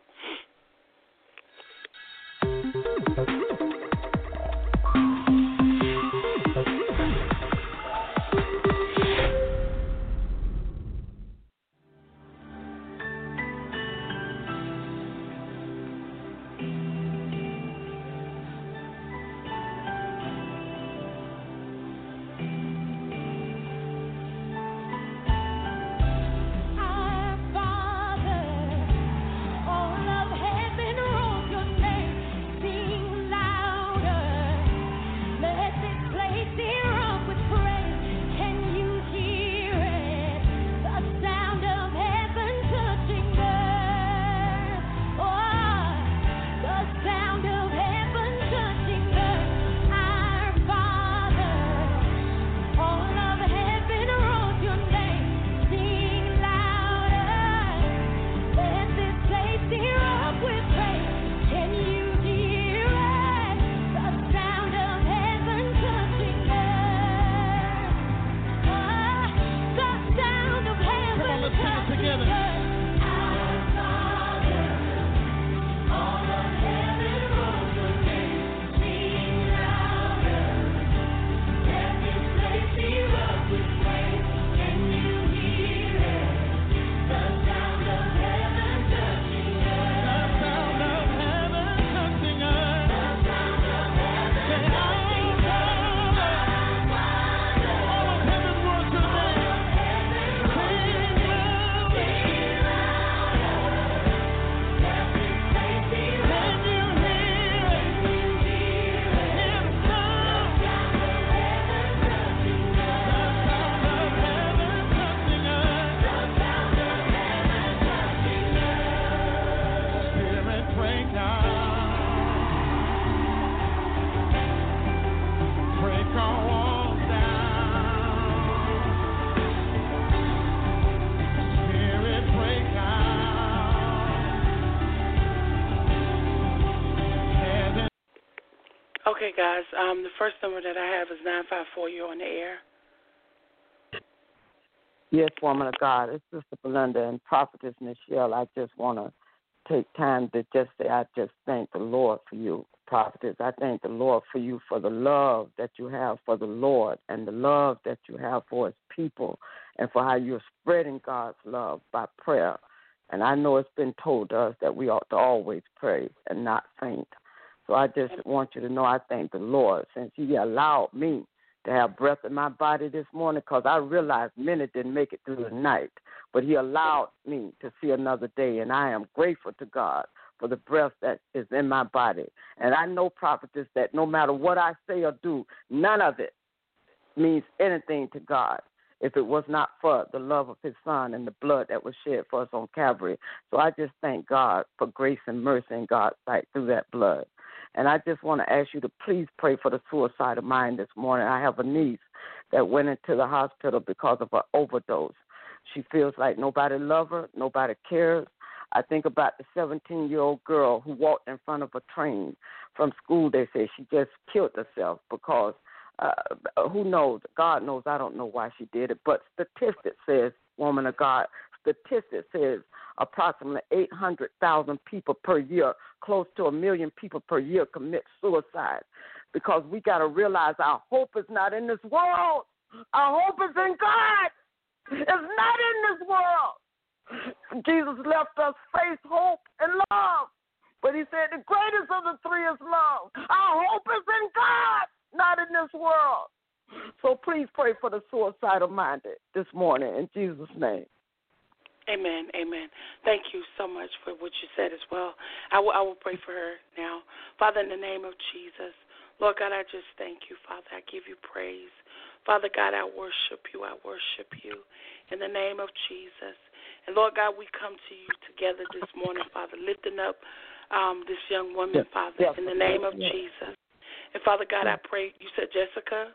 Okay, guys, the first number that I have is 954. You're on the air. Yes, woman of God. It's Sister Belinda and Prophetess Michelle. I just want to take time to just say I just thank the Lord for you, Prophetess. I thank the Lord for you for the love that you have for the Lord and the love that you have for his people and for how you're spreading God's love by prayer. And I know it's been told to us that we ought to always pray and not faint. So I just want you to know I thank the Lord since he allowed me to have breath in my body this morning because I realized many didn't make it through the night. But he allowed me to see another day, and I am grateful to God for the breath that is in my body. And I know, Prophetess, that no matter what I say or do, none of it means anything to God if it was not for the love of his son and the blood that was shed for us on Calvary. So I just thank God for grace and mercy in God's sight through that blood. And I just want to ask you to please pray for the suicide of mine this morning. I have a niece that went into the hospital because of an overdose. She feels like nobody loves her, nobody cares. I think about the 17-year-old girl who walked in front of a train from school. They say she just killed herself because who knows? God knows. I don't know why she did it. But statistics says, woman of God, statistics says approximately 800,000 people per year, close to 1 million people per year commit suicide because we got to realize our hope is not in this world. Our hope is in God. It's not in this world. Jesus left us faith, hope, and love. But he said the greatest of the three is love. Our hope is in God, not in this world. So please pray for the suicidal-minded this morning in Jesus' name. Amen, amen. Thank you so much for what you said as well. I will pray for her now. Father, in the name of Jesus, Lord God, I just thank you, Father. I give you praise. Father God, I worship you. I worship you in the name of Jesus. And, Lord God, we come to you together this morning, Father, lifting up this young woman, Father, in the name of Jesus. And, Father God, I pray. You said Jessica?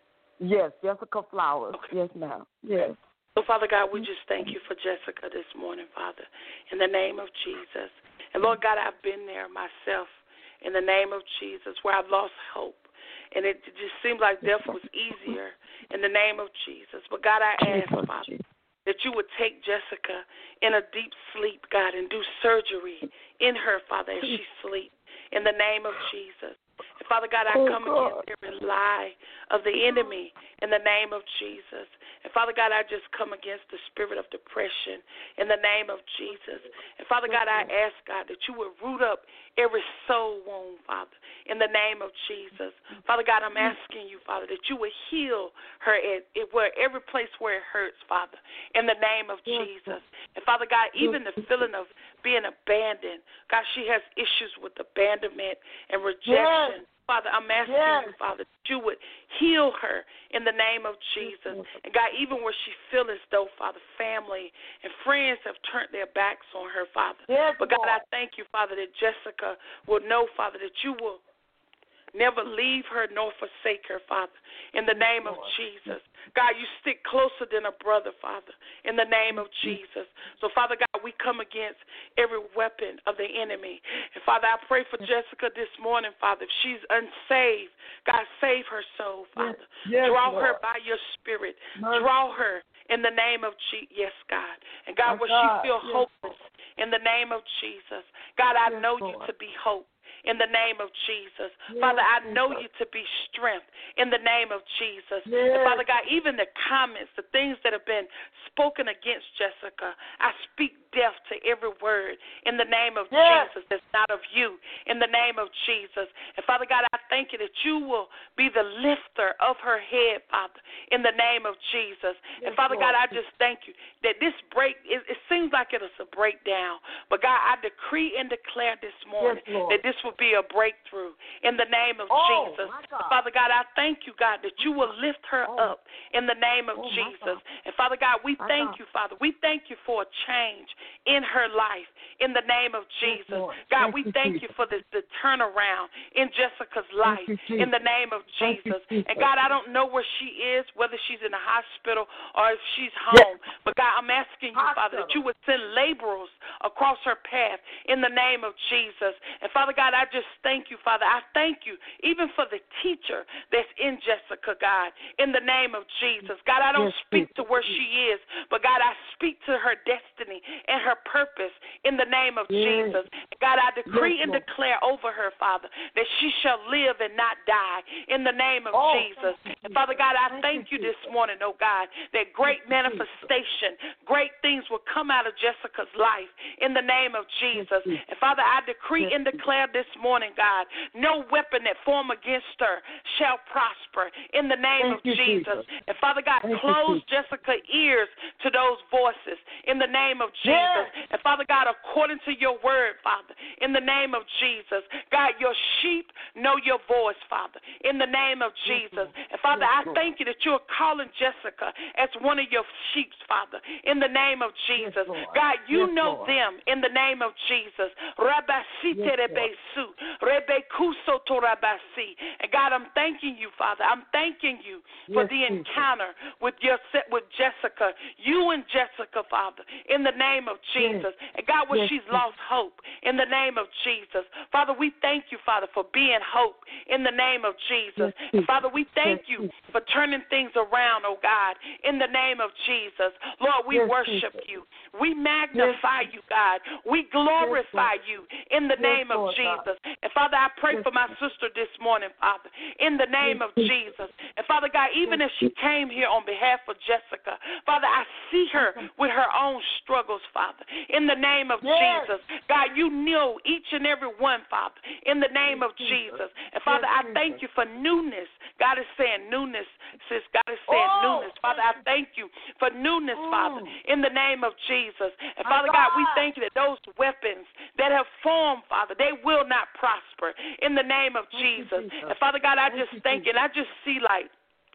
Yes, Jessica Flowers. Okay. Yes, ma'am. Yes. So, Father God, we just thank you for Jessica this morning, Father, in the name of Jesus. And, Lord God, I've been there myself in the name of Jesus where I've lost hope. And it just seemed like death was easier in the name of Jesus. But, God, I ask, Father, that you would take Jessica in a deep sleep, God, and do surgery in her, Father, as she sleeps in the name of Jesus. And Father God, I come against every lie of the enemy in the name of Jesus. And Father God, I just come against the spirit of depression in the name of Jesus. And Father God, I ask, God, that you would root up every soul wound, Father, in the name of Jesus. Father God, I'm asking you, Father, that you would heal her at every place where it hurts, Father, in the name of Jesus. And Father God, even the feeling of being abandoned, God, she has issues with abandonment and rejection. Father, I'm asking you, Father, that you would heal her in the name of Jesus. And God, even where she feels as though, Father, family and friends have turned their backs on her, Father. But God, I thank you, Father, that Jessica will know, Father, that you will never leave her nor forsake her, Father, in the name of Jesus. God, you stick closer than a brother, Father, in the name of Jesus. So, Father God, we come against every weapon of the enemy. And, Father, I pray for Jessica this morning, Father. If she's unsaved, God, save her soul, Father. Draw her by your spirit. Draw her in the name of Jesus. Yes, God. And, God, where she feel hopeless, in the name of Jesus. God, I know you to be hope. In the name of Jesus. Father, I know you to be strength in the name of Jesus. And Father God, even the comments, the things that have been spoken against Jessica, I speak death to every word in the name of Jesus that's not of you, in the name of Jesus. And Father God, I thank you that you will be the lifter of her head, Father, in the name of Jesus. And Father God, I just thank you that this break, it seems like it is a breakdown, but God, I decree and declare this morning that this will be a breakthrough in the name of Jesus. Father God, I thank you, God, that you will lift her up in the name of Jesus. And Father God, we thank you, Father. We thank you for a change in her life in the name of Jesus. God, we thank you for the turnaround in Jessica's life in the name of Jesus. And God, I don't know where she is, whether she's in the hospital or if she's home. But God, I'm asking you, Father, that you would send laborers across her path in the name of Jesus. And Father God, I just thank you, Father. I thank you even for the teacher that's in Jessica, God, in the name of Jesus. God, I don't speak to where she is, but God, I speak to her destiny and her purpose in the name of Jesus. God, I decree and declare over her, Father, that she shall live and not die in the name of Jesus. And Father God, I thank you this morning, oh God, that great manifestation, great things will come out of Jessica's life in the name of Jesus. And Father, I decree and declare this morning, God, no weapon that form against her shall prosper in the name of Jesus. And Father God, close Jessica's ears to those voices in the name of Jesus. And Father God, according to your word, Father, in the name of Jesus, God, your sheep know your voice, Father, in the name of Jesus. And Father, I thank you that you're calling Jessica as one of your sheep, Father, in the name of Jesus. God, you know them in the name of Jesus. And God, I'm thanking you, Father. I'm thanking you for the encounter with Jessica, you and Jessica, Father, in the name of Jesus. And God, where she's lost hope, in in the name of Jesus. Father, we thank you, Father, for being hope in the name of Jesus. And Father, we thank you for turning things around, oh God, in the name of Jesus. Lord, we worship you. We magnify you, God. We glorify you in the name of Jesus. And Father, I pray for my sister this morning, Father, in the name of Jesus. And Father God, even as she came here on behalf of Jessica, Father, I see her with her own struggles, Father, in the name of Jesus. God, you know each and every one, Father, in the name of Jesus. And Father, I thank you for newness. God is saying newness, sis. God is saying newness. Father, I thank you for newness, Father, in the name of Jesus. And Father God, we thank you that those weapons that have formed, Father, they will not prosper in the name of Jesus. And Father God, I just thank you, and I just see like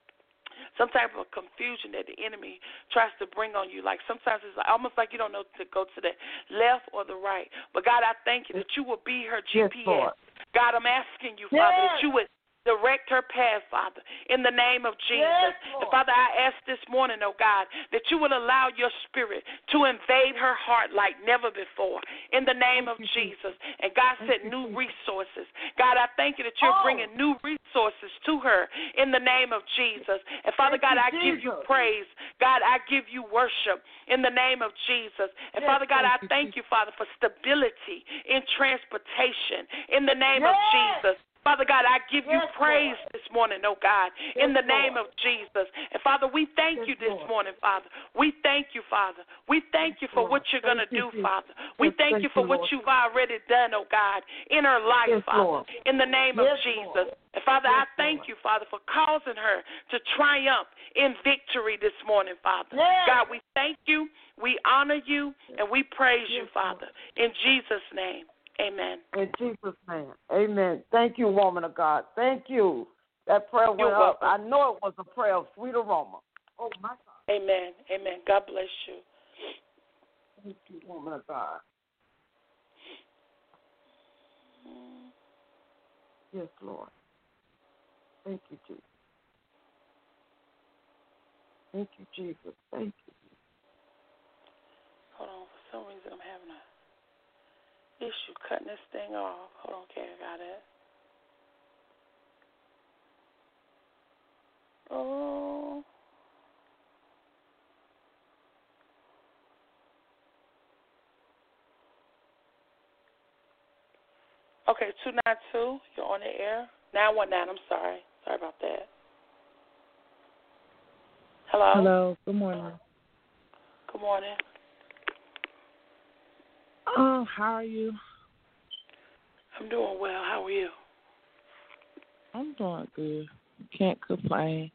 some type of confusion that the enemy tries to bring on you. Like sometimes it's like, almost like you don't know to go to the left or the right. But God, I thank you that you will be her GPS. God, I'm asking you, Father, that you would direct her path, Father, in the name of Jesus. And Father, I ask this morning, oh God, that you would allow your spirit to invade her heart like never before, in the name of Jesus. And God said new resources. God, I thank you that you're bringing new resources to her in the name of Jesus. And Father God, I give you praise. God, I give you worship in the name of Jesus. And Father God, I thank you, Father, for stability in transportation in the name of Jesus. Father God, I give you praise this morning, oh God, in the name of Jesus. And Father, we thank you this morning, Father. We thank you, Father. We thank you for what you're going to do, Father. We thank you for what you've already done, oh God, in her life, Father, in the name of Jesus. And Father, I thank you, Father, for causing her to triumph in victory this morning, Father. God, we thank you, we honor you, and we praise you, Father, in Jesus' name. Amen. In Jesus' name. Amen. Thank you, woman of God. Thank you. That prayer went up. I know it was a prayer of sweet aroma. Oh, my God. Amen. Amen. God bless you. Thank you, woman of God. Yes, Lord. Thank you, Jesus. Thank you, Jesus. Thank you. Hold on. For some reason, I'm having a issue cutting this thing off. Hold on, okay, I got it. Oh. Okay, 292, you're on the air. 919, I'm sorry. Sorry about that. Hello? Hello, good morning. Good morning. Oh, how are you? I'm doing well. How are you? I'm doing good. Can't complain.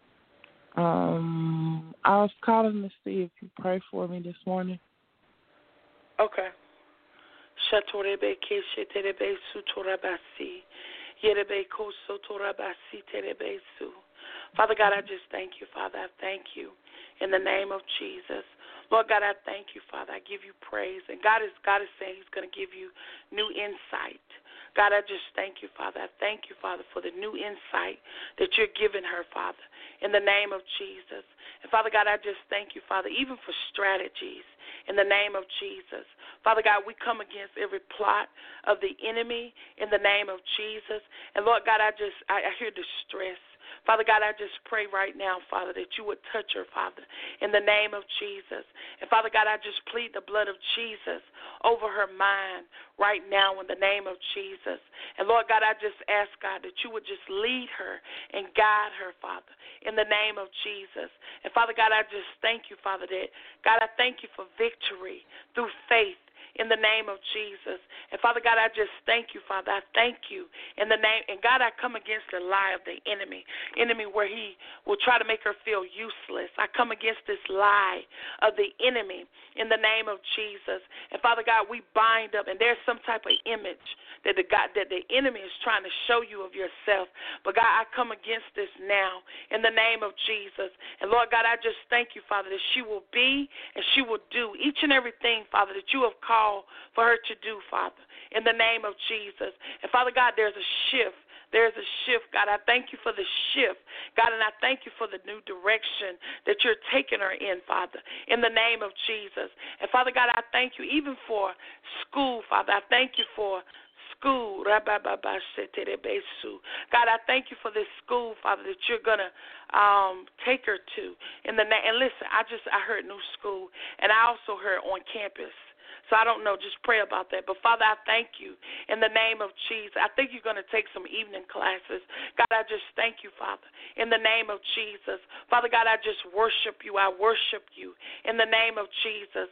I was calling to see if you pray for me this morning. Okay. Shatorebe kesheterebe sutorabasi. Yerebe kosotorabasi terebe su. Father God, I just thank you, Father. I thank you in the name of Jesus. Lord God, I thank you, Father. I give you praise. And God is saying he's going to give you new insight. God, I just thank you, Father. I thank you, Father, for the new insight that you're giving her, Father, in the name of Jesus. And, Father God, I just thank you, Father, even for strategies in the name of Jesus. Father God, we come against every plot of the enemy in the name of Jesus. And, Lord God, I hear distress. Father God, I just pray right now, Father, that you would touch her, Father, in the name of Jesus. And, Father God, I just plead the blood of Jesus over her mind right now in the name of Jesus. And, Lord God, I just ask, God, that you would just lead her and guide her, Father, in the name of Jesus. And, Father God, I just thank you, Father, that, God, I thank you for victory through faith in the name of Jesus. And, Father God, I just thank you, Father. I thank you in the name. And, God, I come against the lie of the enemy where he will try to make her feel useless. I come against this lie of the enemy in the name of Jesus. And, Father God, we bind up, and there's some type of image that the enemy is trying to show you of yourself. But, God, I come against this now in the name of Jesus. And, Lord God, I just thank you, Father, that she will be and she will do each and everything, Father, that you have called for her to do, Father, in the name of Jesus. And, Father God, there's a shift there's a shift. God, I thank you for the shift. God, and I thank you for the new direction that you're taking her in, Father, in the name of Jesus. And, Father God, I thank you even for school, Father. I thank you for school. God, I thank you for this school, Father, that you're going to take her to. And listen, I heard new school, and I also heard on campus. So I don't know, just pray about that. But, Father, I thank you in the name of Jesus. I think you're going to take some evening classes. God, I just thank you, Father, in the name of Jesus. Father God, I just worship you. I worship you in the name of Jesus.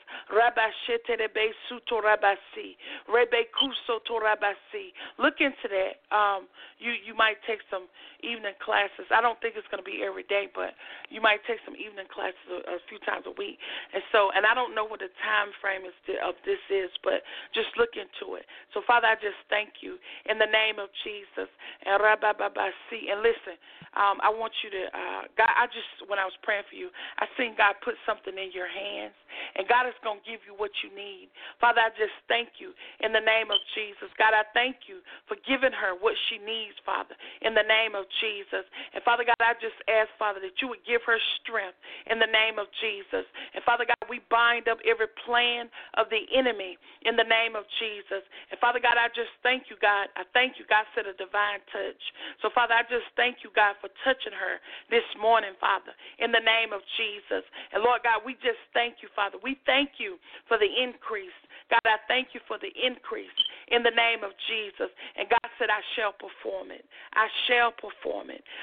Look into that. You might take some evening classes. I don't think it's going to be every day, but you might take some evening classes a few times a week. And I don't know what the time frame is of this is, but just look into it. So, Father, I just thank you in the name of Jesus. And listen, I want you to, God, when I was praying for you, I seen God put something in your hands, and God is going to give you what you need. Father, I just thank you in the name of Jesus. God, I thank you for giving her what she needs, Father, in the name of Jesus. And, Father God, I just ask, Father, that you would give her strength in the name of Jesus. And, Father God, we bind up every plan of the enemy in the name of Jesus. And, Father God, I just thank you, God. I thank you. God said a divine touch. So, Father, I just thank you, God, for touching her this morning, Father, in the name of Jesus. And, Lord God, we just thank you, Father. We thank you for the increase. God, I thank you for the increase in the name of Jesus. And God said, I shall perform it. I shall perform it.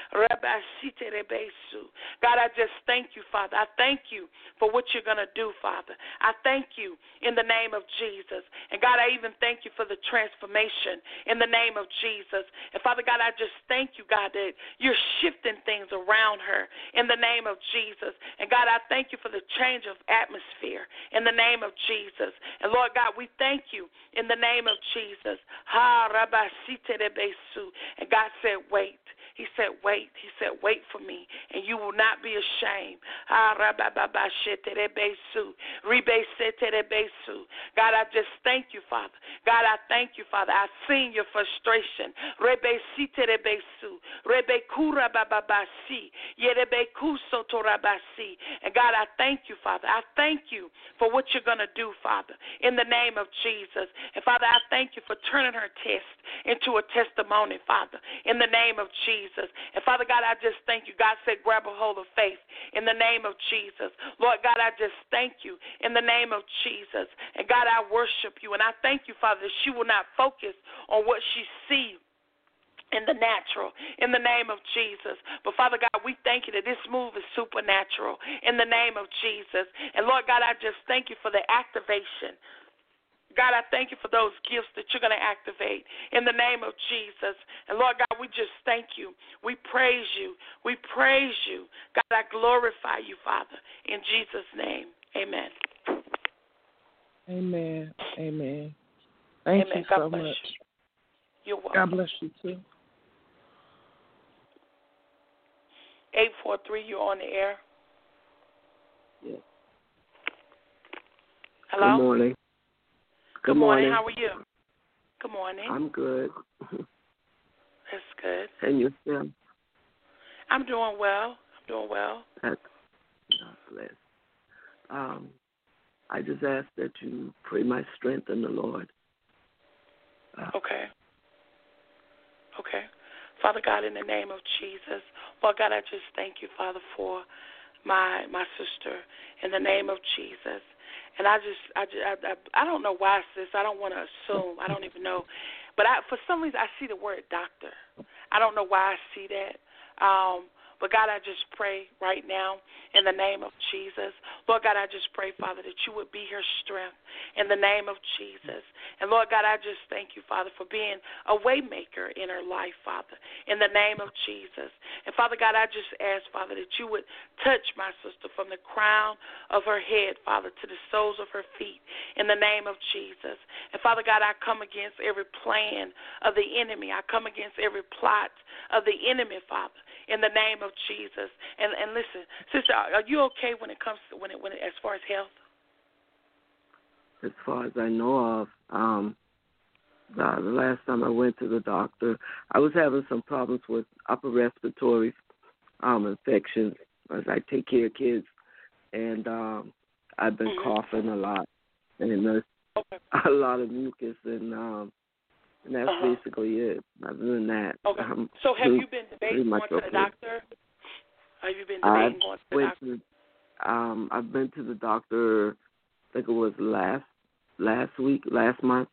God, I just thank you, Father. I thank you for what you're going to do, Father. I thank you in the name of Jesus. And God, I even thank you for the transformation in the name of Jesus. And Father God, I just thank you, God, that you're shifting things around her in the name of Jesus. And God, I thank you for the change of atmosphere in the name of Jesus. And Lord God, we thank you in the name of Jesus. And God said, wait. He said, wait. He said, wait for me, and you will not be ashamed. God, I just thank you, Father. God, I thank you, Father. I've seen your frustration. And God, I thank you, Father. I thank you for what you're going to do, Father, in the name of Jesus. And Father, I thank you for turning her test into a testimony, Father, in the name of Jesus. And Father God, I just thank you. God said, grab a hold of faith in the name of Jesus. Lord God, I just thank you in the name of Jesus. And God, I worship you. And I thank you, Father, that she will not focus on what she sees in the natural, in the name of Jesus. But, Father God, we thank you that this move is supernatural in the name of Jesus. And, Lord God, I just thank you for the activation. God, I thank you for those gifts that you're going to activate in the name of Jesus. And, Lord God, we just thank you. We praise you. We praise you. God, I glorify you, Father, in Jesus' name. Amen. Amen. Amen. Thank you so much. You're welcome. God bless you, too. 843, you're on the air. Yes. Hello? Good morning. Good morning. How are you? Good morning. I'm good. That's good. And yourself? I'm doing well. That's God bless. I just ask that you pray my strength in the Lord. Okay. Father God, in the name of Jesus, Lord God, I just thank you, Father, for my sister in the name of Jesus. And I don't know why, sis. I don't want to assume. I don't even know. But for some reason, I see the word doctor. I don't know why I see that. But, God, I just pray right now in the name of Jesus. Lord God, I just pray, Father, that you would be her strength in the name of Jesus. And, Lord God, I just thank you, Father, for being a way maker in her life, Father, in the name of Jesus. And, Father God, I just ask, Father, that you would touch my sister from the crown of her head, Father, to the soles of her feet in the name of Jesus. And, Father God, I come against every plan of the enemy. I come against every plot of the enemy, Father, in the name of Jesus. And listen, sister, are you okay when it comes to, when as far as health? As far as I know of, the last time I went to the doctor, I was having some problems with upper respiratory infections as I take care of kids, and I've been coughing a lot, and there's a lot of mucus, and that's basically it. Other than that, so have you been debating going to the doctor? Have you been debating going to the doctor? I've been to the doctor, I think it was last month.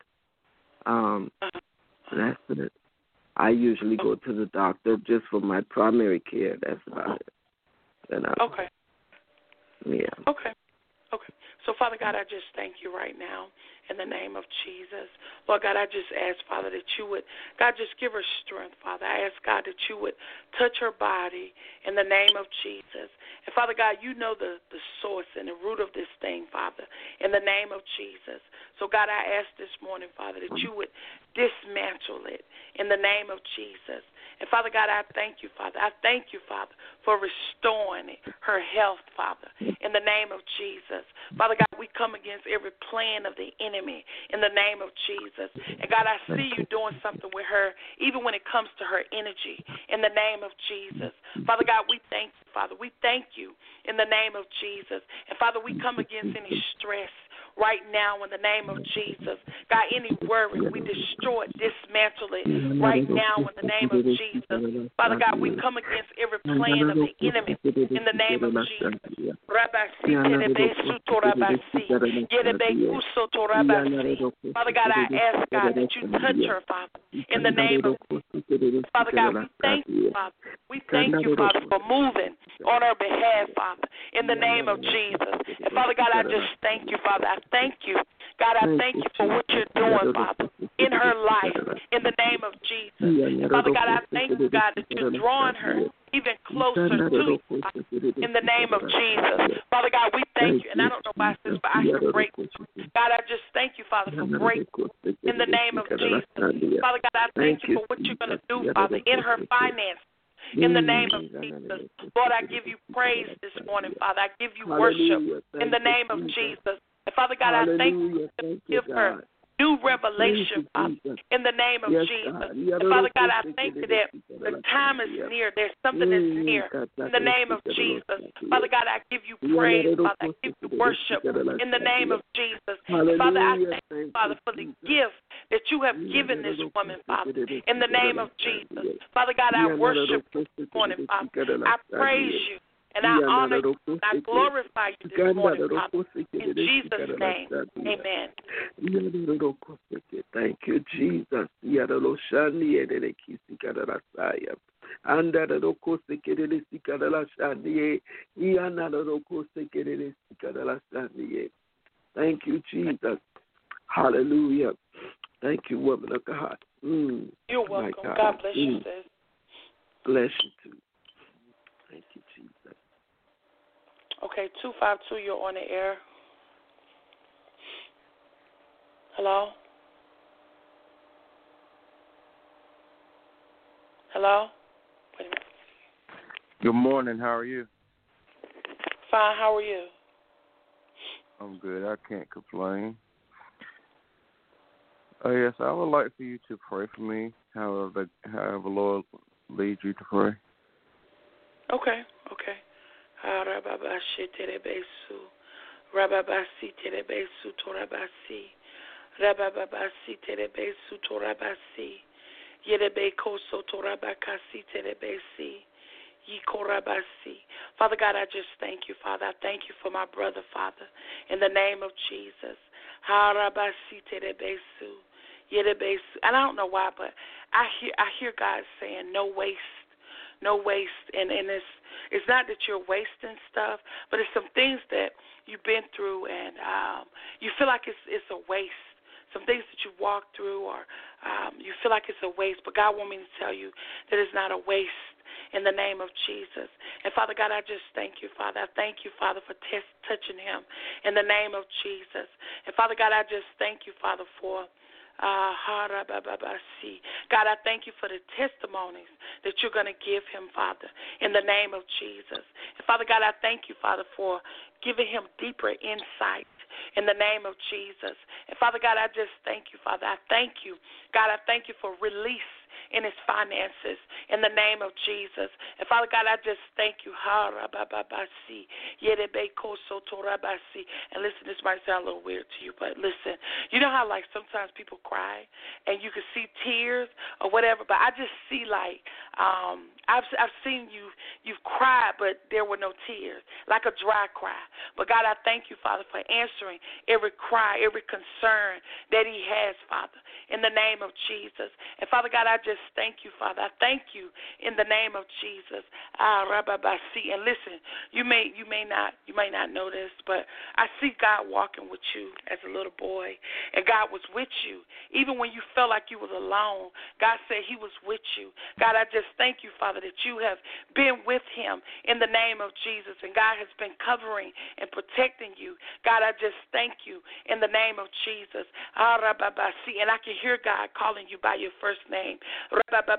That's it. I usually go to the doctor just for my primary care. That's about it. And, okay. Yeah. Okay. So, Father God, I just thank you right now in the name of Jesus. Lord God, I just ask, Father, that you would, God, just give her strength, Father. I ask, God, that you would touch her body in the name of Jesus. And, Father God, you know the source and the root of this thing, Father, in the name of Jesus. So, God, I ask this morning, Father, that you would dismantle it in the name of Jesus. And, Father God, I thank you, Father. I thank you, Father, for restoring her health, Father, in the name of Jesus. Father God, we come against every plan of the enemy in the name of Jesus. And, God, I see you doing something with her, even when it comes to her energy, in the name of Jesus. Father God, we thank you, Father. We thank you in the name of Jesus. And, Father, we come against any stress right now in the name of Jesus. God, any worry, we destroy it, dismantle it right now in the name of Jesus. Father God, we come against every plan of the enemy in the name of Jesus. Father God, I ask, God, that you touch her, Father, in the name of Jesus. Father God, we thank you, Father. We thank you, Father, for moving on our behalf, Father, in the name of Jesus. And, Father God, I just thank you, Father. I thank you. God, I thank you for what you're doing, Father, in her life, in the name of Jesus. And, Father God, I thank you, God, that you're drawing her even closer to you, Father, in the name of Jesus. Father God, we thank you. And I don't know why this, but I hear breakthrough. God, I just thank you, Father, for breakthrough in the name of Jesus. Father God, I thank you for what you're going to do, Father, in her finances. In the name of Jesus. Lord, I give you praise this morning, Father. I give you worship in the name of Jesus. And, Father God, I thank you to give her new revelation, Father, in the name of Jesus. And, Father God, I thank you that the time is near. There's something that's near in the name of Jesus. Father God, I give you praise, Father. I give you worship in the name of Jesus. And, Father, I thank you, Father, for the gift that you have given this woman, Father, in the name of Jesus. Father God, I worship you this morning, Father. I praise you. And I honor you, and I glorify you this morning, Father. In Jesus' name, amen. Thank you, Jesus. Thank you, Jesus. Hallelujah. Thank you, woman of God. You're welcome. God bless you, sis. Bless you, too. Thank you, Jesus. Okay, 252, you're on the air. Hello? Hello? Wait a minute. Good morning. How are you? Fine. How are you? I'm good. I can't complain. Yes, I would like for you to pray for me, however Lord leads you to pray. Okay. Rababasi terebesu, Rababasi terebesu torabasi, Rababasi terebesu torabasi, Yerebekoso torabakasi terebesi, Yikorabasi. Father God, I just thank you, Father. I thank you for my brother, Father, in the name of Jesus. Harabasi terebesu, Yerebesu. And I don't know why, but I hear God saying no waste. No waste, and it's not that you're wasting stuff, but it's some things that you've been through, and you feel like it's a waste. Some things that you walk through, or you feel like it's a waste, but God wants me to tell you that it's not a waste in the name of Jesus. And, Father God, I just thank you, Father. I thank you, Father, for touching him in the name of Jesus. And, Father God, I just thank you, Father, for God, I thank you for the testimonies that you're going to give him, Father, in the name of Jesus. And, Father God, I thank you, Father, for giving him deeper insight in the name of Jesus. And, Father God, I just thank you, Father. I thank you. God, I thank you for release in his finances in the name of Jesus. And, Father God, I just thank you. And listen, this might sound a little weird to you, but listen, you know how, like, sometimes people cry and you can see tears or whatever, but I just see, like, I've seen you've cried, but there were no tears, like a dry cry. But, God, I thank you, Father, for answering every cry, every concern that he has, Father, in the name of Jesus. And, Father God, I just thank you, Father. I thank you in the name of Jesus. And listen, you may not know this, but I see God walking with you as a little boy, and God was with you. Even when you felt like you was alone, God said he was with you. God, I just thank you, Father, that you have been with him in the name of Jesus, and God has been covering and protecting you. God, I just thank you in the name of Jesus. And I can hear God calling you by your first name. God,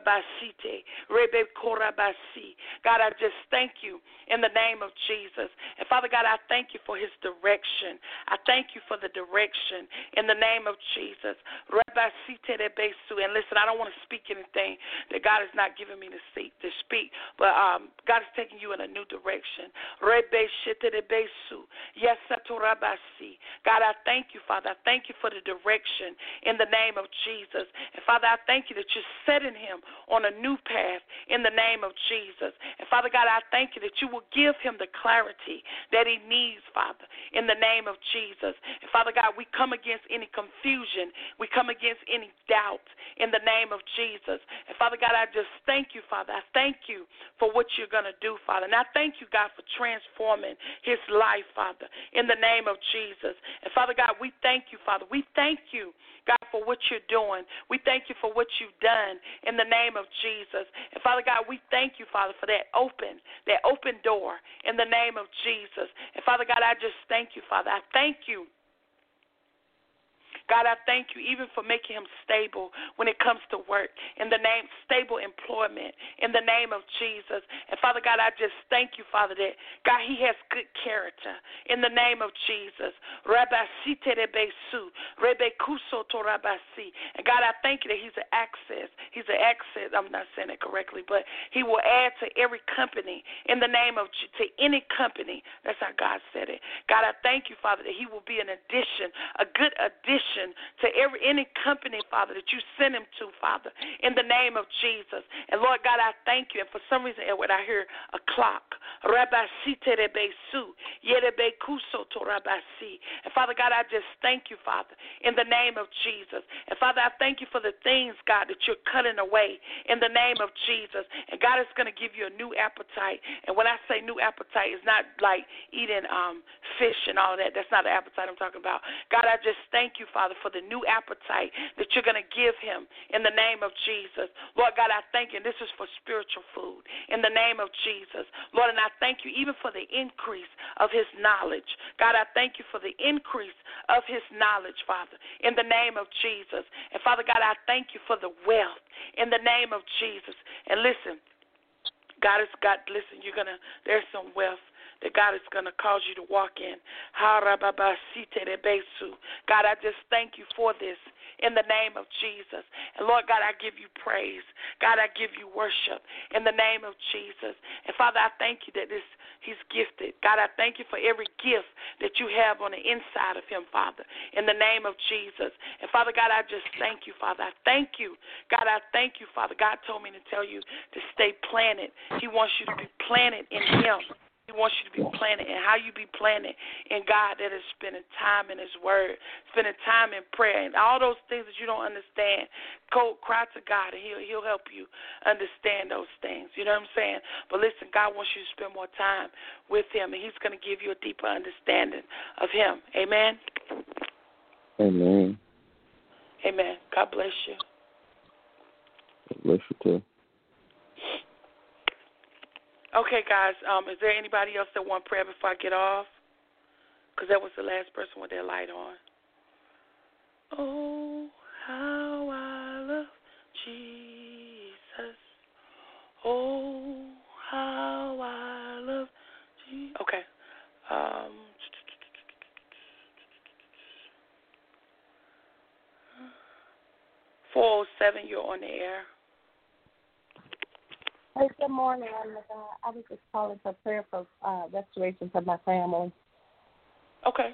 I just thank you in the name of Jesus. And, Father God, I thank you for his direction. I thank you for the direction in the name of Jesus. And listen, I don't want to speak anything that God has not given me to speak, but God is taking you in a new direction. Yes, God, I thank you, Father. I thank you for the direction in the name of Jesus. And, Father, I thank you that you're setting him on a new path in the name of Jesus. And, Father God, I thank you that you will give him the clarity that he needs, Father, in the name of Jesus. And, Father God, we come against any confusion. We come against any doubt in the name of Jesus. And, Father God, I just thank you, Father. I thank you for what you're going to do, Father. And I thank you, God, for transforming his life, Father, in the name of Jesus. And, Father God, we thank you, Father. We thank you, God, for what you're doing. We thank you for what you've done in the name of Jesus. And, Father God, we thank you, Father, for that open door in the name of Jesus. And, Father God, I just thank you, Father. I thank you. God, I thank you even for making him stable when it comes to work, in the name, stable employment, in the name of Jesus. And, Father God, I just thank you, Father, that, God, he has good character, in the name of Jesus. And, God, I thank you that he's an access. He's an access. I'm not saying it correctly, but he will add to every company, in the name of, to any company. That's how God said it. God, I thank you, Father, that he will be an addition, a good addition to any company, Father, that you send him to, Father, in the name of Jesus. And, Lord God, I thank you. And for some reason, Edward, I hear a clock. And, Father God, I just thank you, Father, in the name of Jesus. And, Father, I thank you for the things, God, that you're cutting away in the name of Jesus. And, God is going to give you a new appetite. And when I say new appetite, it's not like eating fish and all of that. That's not the appetite I'm talking about. God, I just thank you, Father, for the new appetite that you're going to give him in the name of Jesus. Lord God, I thank you. And this is for spiritual food in the name of Jesus. Lord, and I thank you even for the increase of his knowledge. God, I thank you for the increase of his knowledge, Father, in the name of Jesus. And, Father God, I thank you for the wealth in the name of Jesus. And listen, there's some wealth that God is going to cause you to walk in. God, I just thank you for this in the name of Jesus. And, Lord God, I give you praise. God, I give you worship in the name of Jesus. And, Father, I thank you that he's gifted. God, I thank you for every gift that you have on the inside of him, Father, in the name of Jesus. And, Father God, I just thank you, Father. I thank you. God, I thank you, Father. God told me to tell you to stay planted. He wants you to be planted in him. He wants you to be planted, and how you be planted in God, that is spending time in his word, spending time in prayer, and all those things that you don't understand. Cry to God, and he'll help you understand those things. You know what I'm saying? But listen, God wants you to spend more time with him, and he's going to give you a deeper understanding of him. Amen? Amen. Amen. God bless you. God bless you, too. Okay, guys, is there anybody else that want prayer before I get off? Because that was the last person with their light on. Oh, how I love Jesus. Oh, how. Okay. 407, you're on the air. Hey, good morning, Anna. I was just calling for prayer for restoration for my family. Okay.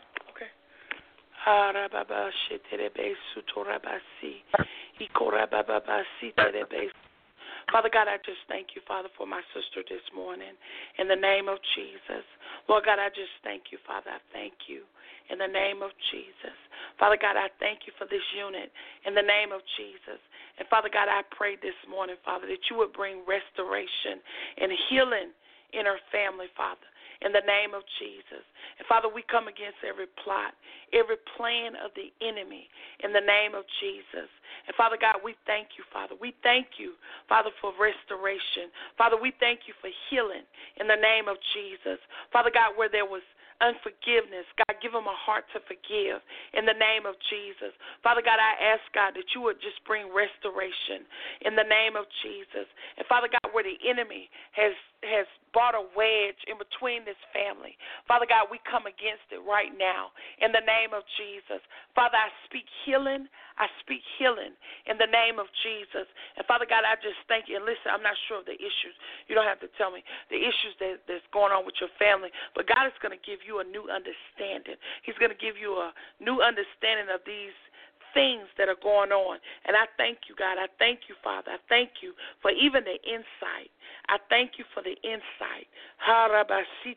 Father God, I just thank you, Father, for my sister this morning. In the name of Jesus. Lord God, I just thank you, Father. I thank you in the name of Jesus. Father God, I thank you for this unit in the name of Jesus. And Father God, I pray this morning, Father, that you would bring restoration and healing in her family, Father, in the name of Jesus. And Father, we come against every plot, every plan of the enemy in the name of Jesus. And Father God, we thank you, Father. We thank you, Father, for restoration. Father, we thank you for healing in the name of Jesus. Father God, where there was unforgiveness, God, give them a heart to forgive in the name of Jesus. Father God, I ask, God, that you would just bring restoration in the name of Jesus. And Father God, where the enemy has brought a wedge in between this family, Father God, we come against it right now in the name of Jesus. Father, I speak healing. I speak healing in the name of Jesus. And Father God, I just thank you. And listen, I'm not sure of the issues. You don't have to tell me the issues that's going on with your family. But God is going to give you a new understanding. He's going to give you a new understanding of these things that are going on. And I thank you, God. I thank you, Father. I thank you for even the insight. I thank you for the insight. Father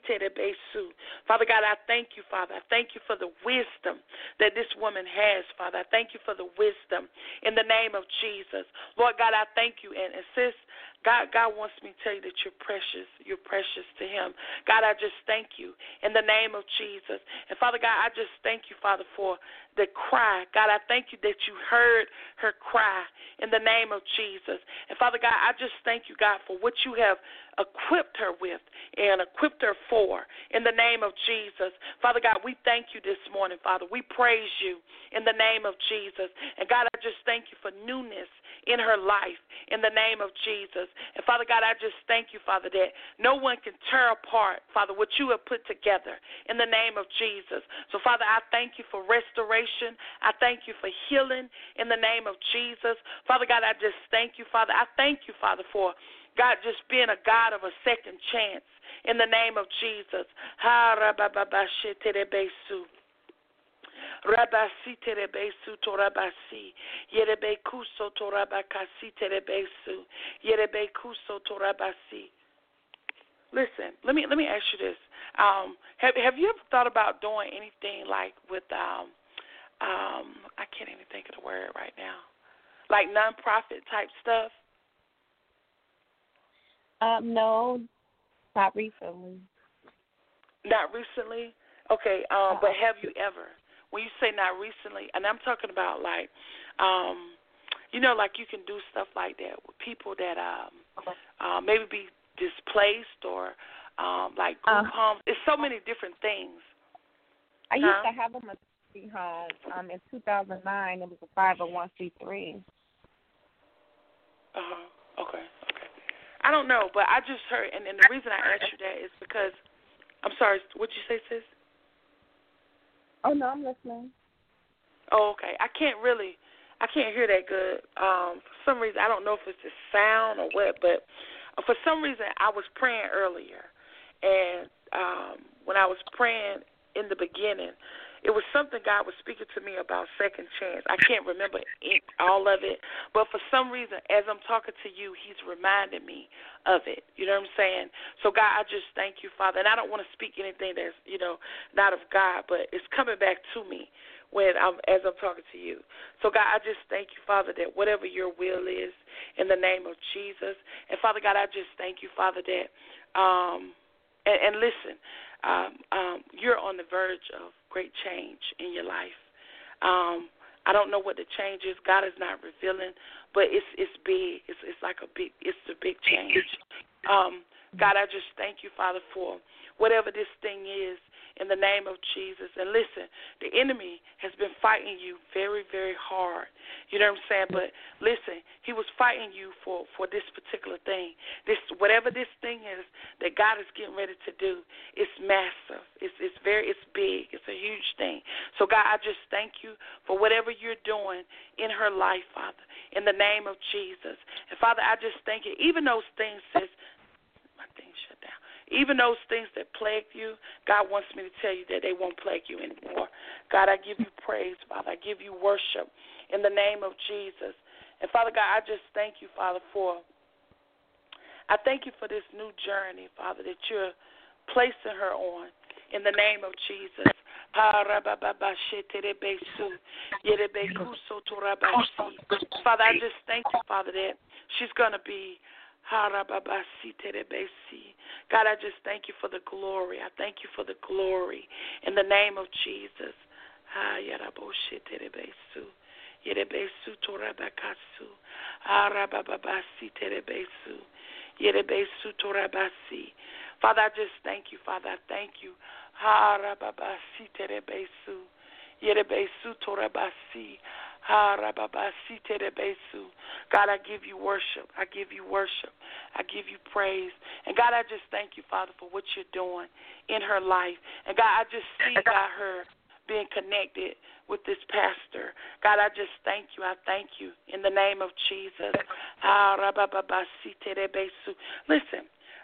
God, I thank you, Father. I thank you for the wisdom that this woman has, Father. I thank you for the wisdom in the name of Jesus. Lord God, I thank you. And sis, God wants me to tell you that you're precious. You're precious to him. God, I just thank you in the name of Jesus. And Father God, I just thank you, Father, for the cry. God, I thank you that you heard her cry in the name of Jesus. And Father God, I just thank you, God, for what you have equipped her with and equipped her for in the name of Jesus. Father God, we thank you this morning, Father. We praise you in the name of Jesus. And God, I just thank you for newness in her life in the name of Jesus. And Father God, I just thank you, Father, that no one can tear apart, Father, what you have put together in the name of Jesus. So, Father, I thank you for restoration. I thank you for healing in the name of Jesus. Father God, I just thank you, Father. I thank you, Father, for God just being a God of a second chance in the name of Jesus. Rabasi terebesu torabasi yerebekuso torabakasi terebesu yerebekuso torabasi. Listen, let me ask you this. Have you ever thought about doing anything like with I can't even think of the word right now, like nonprofit type stuff? No, not recently. Not recently? Okay, but have you ever? When you say not recently, and I'm talking about like, like you can do stuff like that with people that maybe be displaced or like group homes. It's so many different things. I used to have a maternity home. In 2009, it was a 501c3. Okay. I don't know, but I just heard, and the reason I asked you that is because, I'm sorry, what'd you say, sis? Oh, no, I'm listening. Oh, okay. I can't hear that good. For some reason, I don't know if it's the sound or what, but for some reason, I was praying earlier. And when I was praying in the beginning, it was something God was speaking to me about second chance. I can't remember all of it, but for some reason, as I'm talking to you, he's reminding me of it. You know what I'm saying? So, God, I just thank you, Father. And I don't want to speak anything that's, not of God, but it's coming back to me as I'm talking to you. So, God, I just thank you, Father, that whatever your will is, in the name of Jesus. And, Father God, I just thank you, Father, that, and listen, you're on the verge of great change in your life. I don't know what the change is. God is not revealing, but it's big. It's a big change. God, I just thank you, Father, for whatever this thing is in the name of Jesus. And listen, the enemy has been fighting you very, very hard. You know what I'm saying? But listen, he was fighting you for this particular thing. Whatever this thing is that God is getting ready to do, it's massive. It's big. It's a huge thing. So God, I just thank you for whatever you're doing in her life, Father, in the name of Jesus. And, Father, I just thank you. Even those things, sis, my thing shut down. Even those things that plagued you, God wants me to tell you that they won't plague you anymore. God, I give you praise, Father. I give you worship in the name of Jesus. And, Father God, I just thank you, Father, I thank you for this new journey, Father, that you're placing her on in the name of Jesus. Father, I just thank you, Father, that she's going to be God, I just thank you for the glory. I thank you for the glory in the name of Jesus. Father, I just thank you, Father. I thank you. God, I give you worship. I give you worship. I give you praise. And God, I just thank you, Father, for what you're doing in her life. And God, I just see, God, her being connected with this pastor. God, I just thank you. I thank you in the name of Jesus. Listen,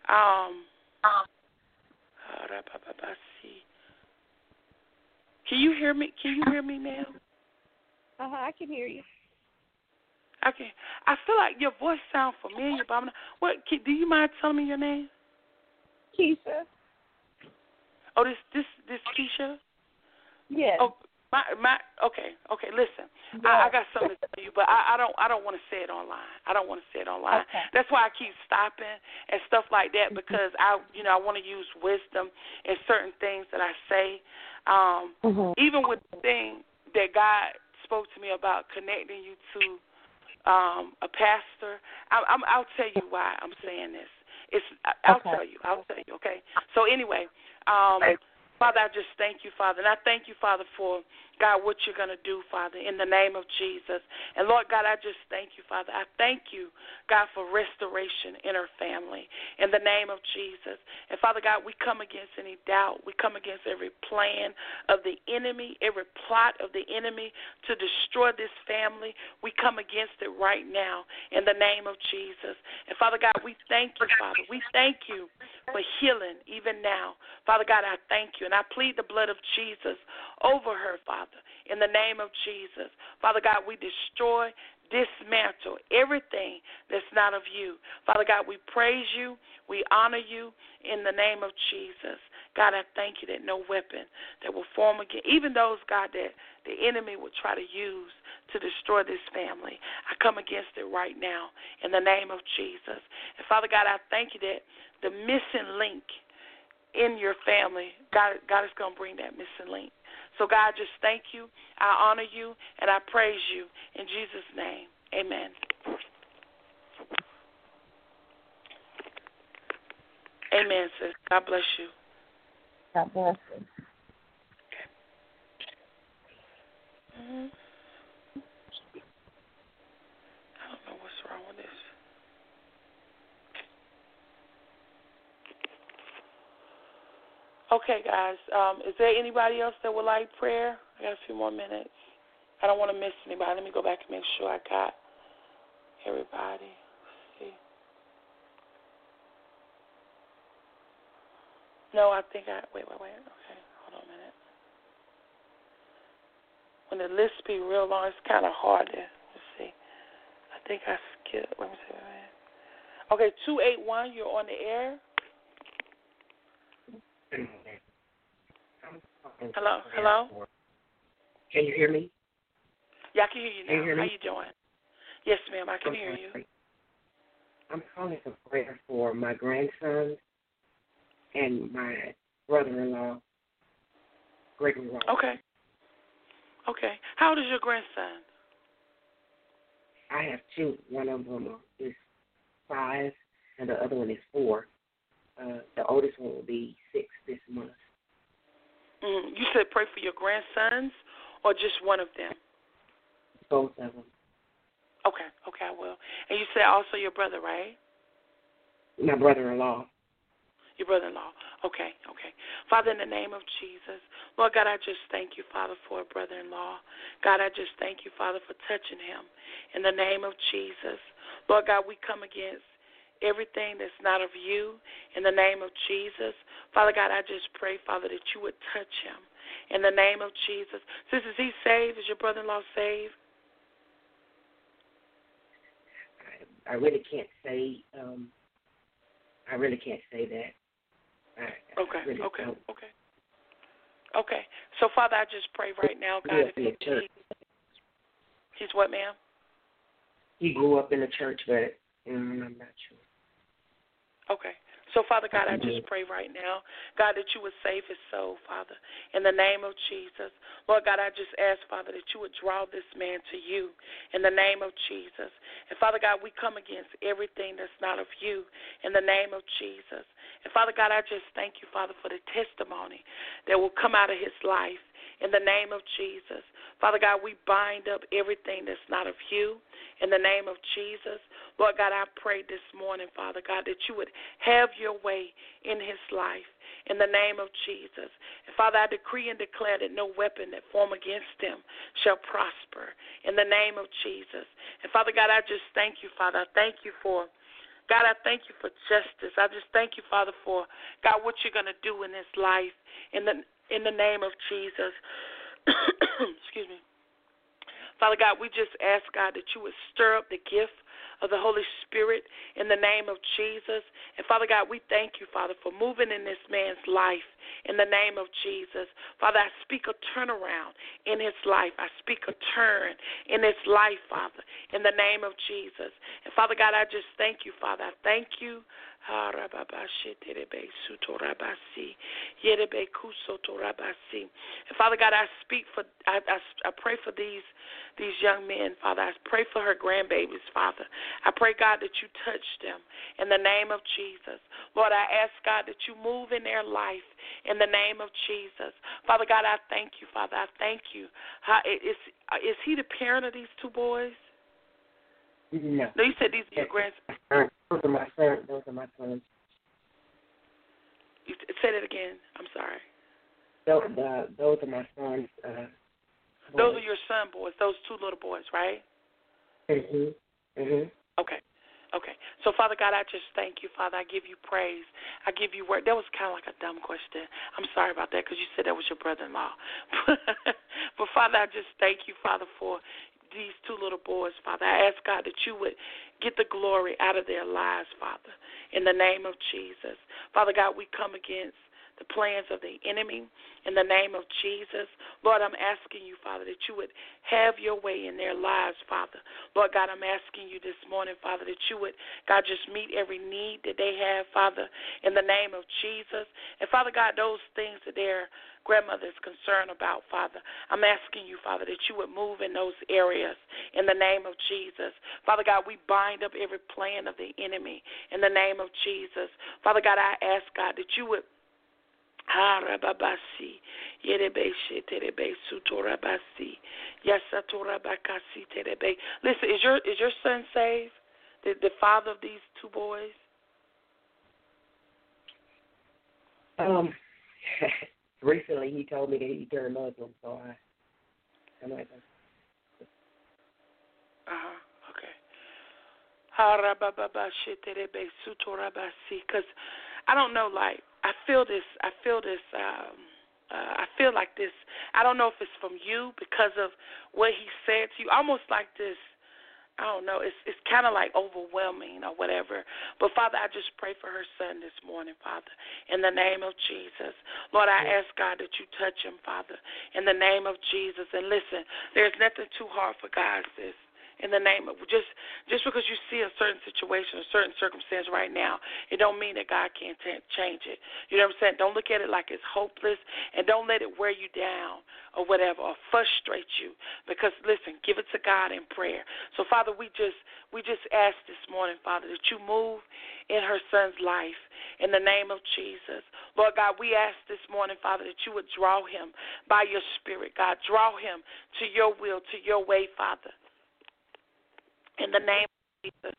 can you hear me? Can you hear me now? I can hear you. Okay. I feel like your voice sounds familiar, but do you mind telling me your name? Keisha. Oh, this Keisha? Yes. Oh, okay. Listen, I got something to tell you, but I don't want to say it online. I don't want to say it online. Okay. That's why I keep stopping and stuff like that, because I want to use wisdom in certain things that I say. Even with the thing that God spoke to me about connecting you to a pastor. I'll tell you why I'm saying this. I'll tell you. Okay. So anyway, Father, I just thank you, Father, and I thank you, Father, for God, what you're going to do, Father, in the name of Jesus. And, Lord God, I just thank you, Father. I thank you, God, for restoration in her family in the name of Jesus. And, Father God, we come against any doubt. We come against every plan of the enemy, every plot of the enemy to destroy this family. We come against it right now in the name of Jesus. And, Father God, we thank you, Father. We thank you for healing even now. Father God, I thank you, and I plead the blood of Jesus over her, Father, in the name of Jesus. Father God, we destroy, dismantle everything that's not of you. Father God, we praise you, we honor you in the name of Jesus. God, I thank you that no weapon that will form again, even those, God, that the enemy will try to use to destroy this family, I come against it right now in the name of Jesus. And Father God, I thank you that the missing link in your family, God is going to bring that missing link. So, God, just thank you. I honor you, and I praise you. In Jesus' name, amen. Amen, sis. God bless you. God bless you. Okay. I don't know what's wrong with this. Okay, guys. Is there anybody else that would like prayer? I got a few more minutes. I don't want to miss anybody. Let me go back and make sure I got everybody. Let's see. No, I think wait. Okay, hold on a minute. When the list be real long, it's kind of hard to, let's see. I think I skipped. Let me see. Okay, 281, you're on the air. Hello? Can you hear me? Yeah, I can hear you now. Can you hear me? How you doing? Yes, ma'am, I can hear you. I'm calling for prayer for my grandson and my brother-in-law, Gregory Ross. Okay. How old is your grandson? I have two. One of them is 5, and the other one is 4. The oldest one will be 6 this month. You said pray for your grandsons or just one of them? Both of them. Okay, I will. And you said also your brother, right? My brother-in-law. Your brother-in-law. Okay. Father, in the name of Jesus, Lord God, I just thank you, Father, for a brother-in-law. God, I just thank you, Father, for touching him. In the name of Jesus, Lord God, we come against everything that's not of you. In the name of Jesus, Father God, I just pray, Father, that you would touch him. In the name of Jesus. Sis, is he saved? Is your brother-in-law saved? I really can't say. I really can't say that. Okay. So, Father, I just pray right now, God, if you church. He's what, ma'am? He grew up in the church, but I'm not sure. Okay. So, Father God, I just pray right now, God, that you would save his soul, Father, in the name of Jesus. Lord God, I just ask, Father, that you would draw this man to you in the name of Jesus. And, Father God, we come against everything that's not of you in the name of Jesus. And, Father God, I just thank you, Father, for the testimony that will come out of his life in the name of Jesus. Father God, we bind up everything that's not of you in the name of Jesus. Lord God, I pray this morning, Father God, that you would have your way in his life in the name of Jesus. And Father, I decree and declare that no weapon that form against him shall prosper in the name of Jesus. And Father God, I just thank you, Father. I thank you for God, I thank you for justice. I just thank you, Father, for, God, what you're going to do in his life in the name of Jesus. Excuse me. Father God, we just ask, God, that you would stir up the gift of the Holy Spirit in the name of Jesus. And, Father God, we thank you, Father, for moving in this man's life in the name of Jesus. Father, I speak a turnaround in his life. I speak a turn in his life, Father, in the name of Jesus. And, Father God, I just thank you, Father. I thank you. And Father God, I speak for, I pray for these young men, Father. I pray for her grandbabies, Father. I pray, God, that you touch them in the name of Jesus. Lord, I ask, God, that you move in their life in the name of Jesus. Father God, I thank you, Father. I thank you. Is he the parent of these two boys? No. No, you said these are your grandsons. Those are my sons. Those are my sons. You say that again. I'm sorry. Those are my sons. Those are your son boys. Those two little boys, right? Okay. So, Father God, I just thank you, Father. I give you praise. I give you word. That was kind of like a dumb question. I'm sorry about that because you said that was your brother-in-law. But, Father, I just thank you, Father, for these two little boys, Father. I ask, God, that you would get the glory out of their lives, Father, in the name of Jesus. Father God, we come against the plans of the enemy in the name of Jesus. Lord, I'm asking you, Father, that you would have your way in their lives, Father. Lord God, I'm asking you this morning, Father, that you would, God, just meet every need that they have, Father, in the name of Jesus. And, Father God, those things that their grandmother is concerned about, Father, I'm asking you, Father, that you would move in those areas in the name of Jesus. Father God, we bind up every plan of the enemy in the name of Jesus. Father God, I ask, God, that you would listen, is your son saved? The father of these two boys? Recently he told me that he turned Muslim, so I'm like, okay. Because I don't know, like, I feel like this. I don't know if it's from you because of what he said to you. Almost like this, I don't know, it's kind of like overwhelming or whatever. But, Father, I just pray for her son this morning, Father, in the name of Jesus. Lord, I ask, God, that you touch him, Father, in the name of Jesus. And listen, there's nothing too hard for God, sis. In the name of, just because you see a certain situation, a certain circumstance right now, it don't mean that God can't change it. You know what I'm saying? Don't look at it like it's hopeless, and don't let it wear you down or whatever, or frustrate you. Because, listen, give it to God in prayer. So, Father, we just ask this morning, Father, that you move in her son's life in the name of Jesus. Lord God, we ask this morning, Father, that you would draw him by your Spirit, God. Draw him to your will, to your way, Father. In the name of Jesus,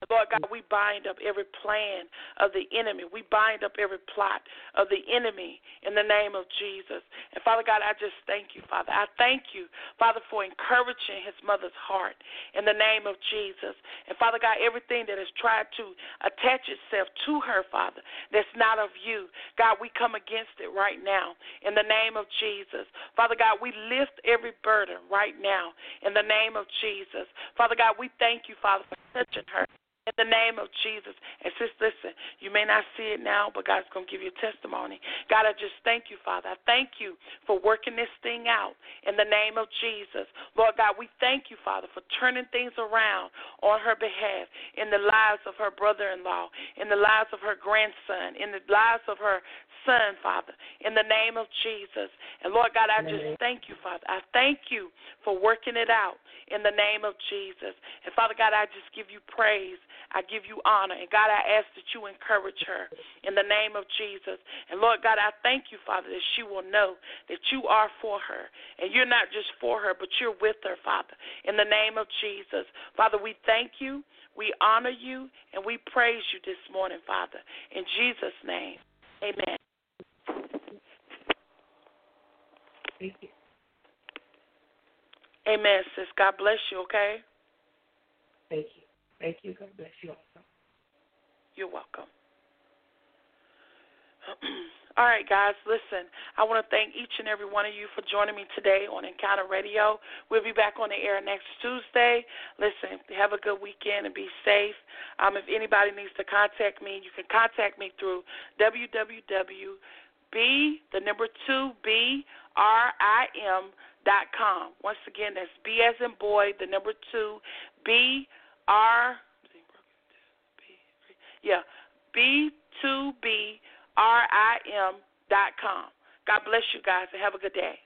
Lord God, we bind up every plan of the enemy. We bind up every plot of the enemy in the name of Jesus. And, Father God, I just thank you, Father. I thank you, Father, for encouraging his mother's heart in the name of Jesus. And, Father God, everything that has tried to attach itself to her, Father, that's not of you, God, we come against it right now in the name of Jesus. Father God, we lift every burden right now in the name of Jesus. Father God, we thank you, Father, for touching her in the name of Jesus. And sis, listen, you may not see it now, but God's going to give you a testimony. God, I just thank you, Father. I thank you for working this thing out in the name of Jesus. Lord God, we thank you, Father, for turning things around on her behalf in the lives of her brother-in-law, in the lives of her grandson, in the lives of her son, Father, in the name of Jesus. And Lord God, I just thank you, Father. I thank you for working it out in the name of Jesus. And Father God, I just give you praise. I give you honor. And God, I ask that you encourage her in the name of Jesus. And Lord God, I thank you, Father, that she will know that you are for her. And you're not just for her, but you're with her, Father, in the name of Jesus. Father, we thank you, we honor you, and we praise you this morning, Father. In Jesus' name, amen. Thank you. Amen, sis. God bless you, okay? Thank you. Thank you. God bless you also. You're welcome. All right, guys, listen, I want to thank each and every one of you for joining me today on Encounter Radio. We'll be back on the air next Tuesday. Listen, have a good weekend and be safe. If anybody needs to contact me, you can contact me through www.b2brim.com. Once again, that's B as in boy, 2, B2brim.com. God bless you guys and have a good day.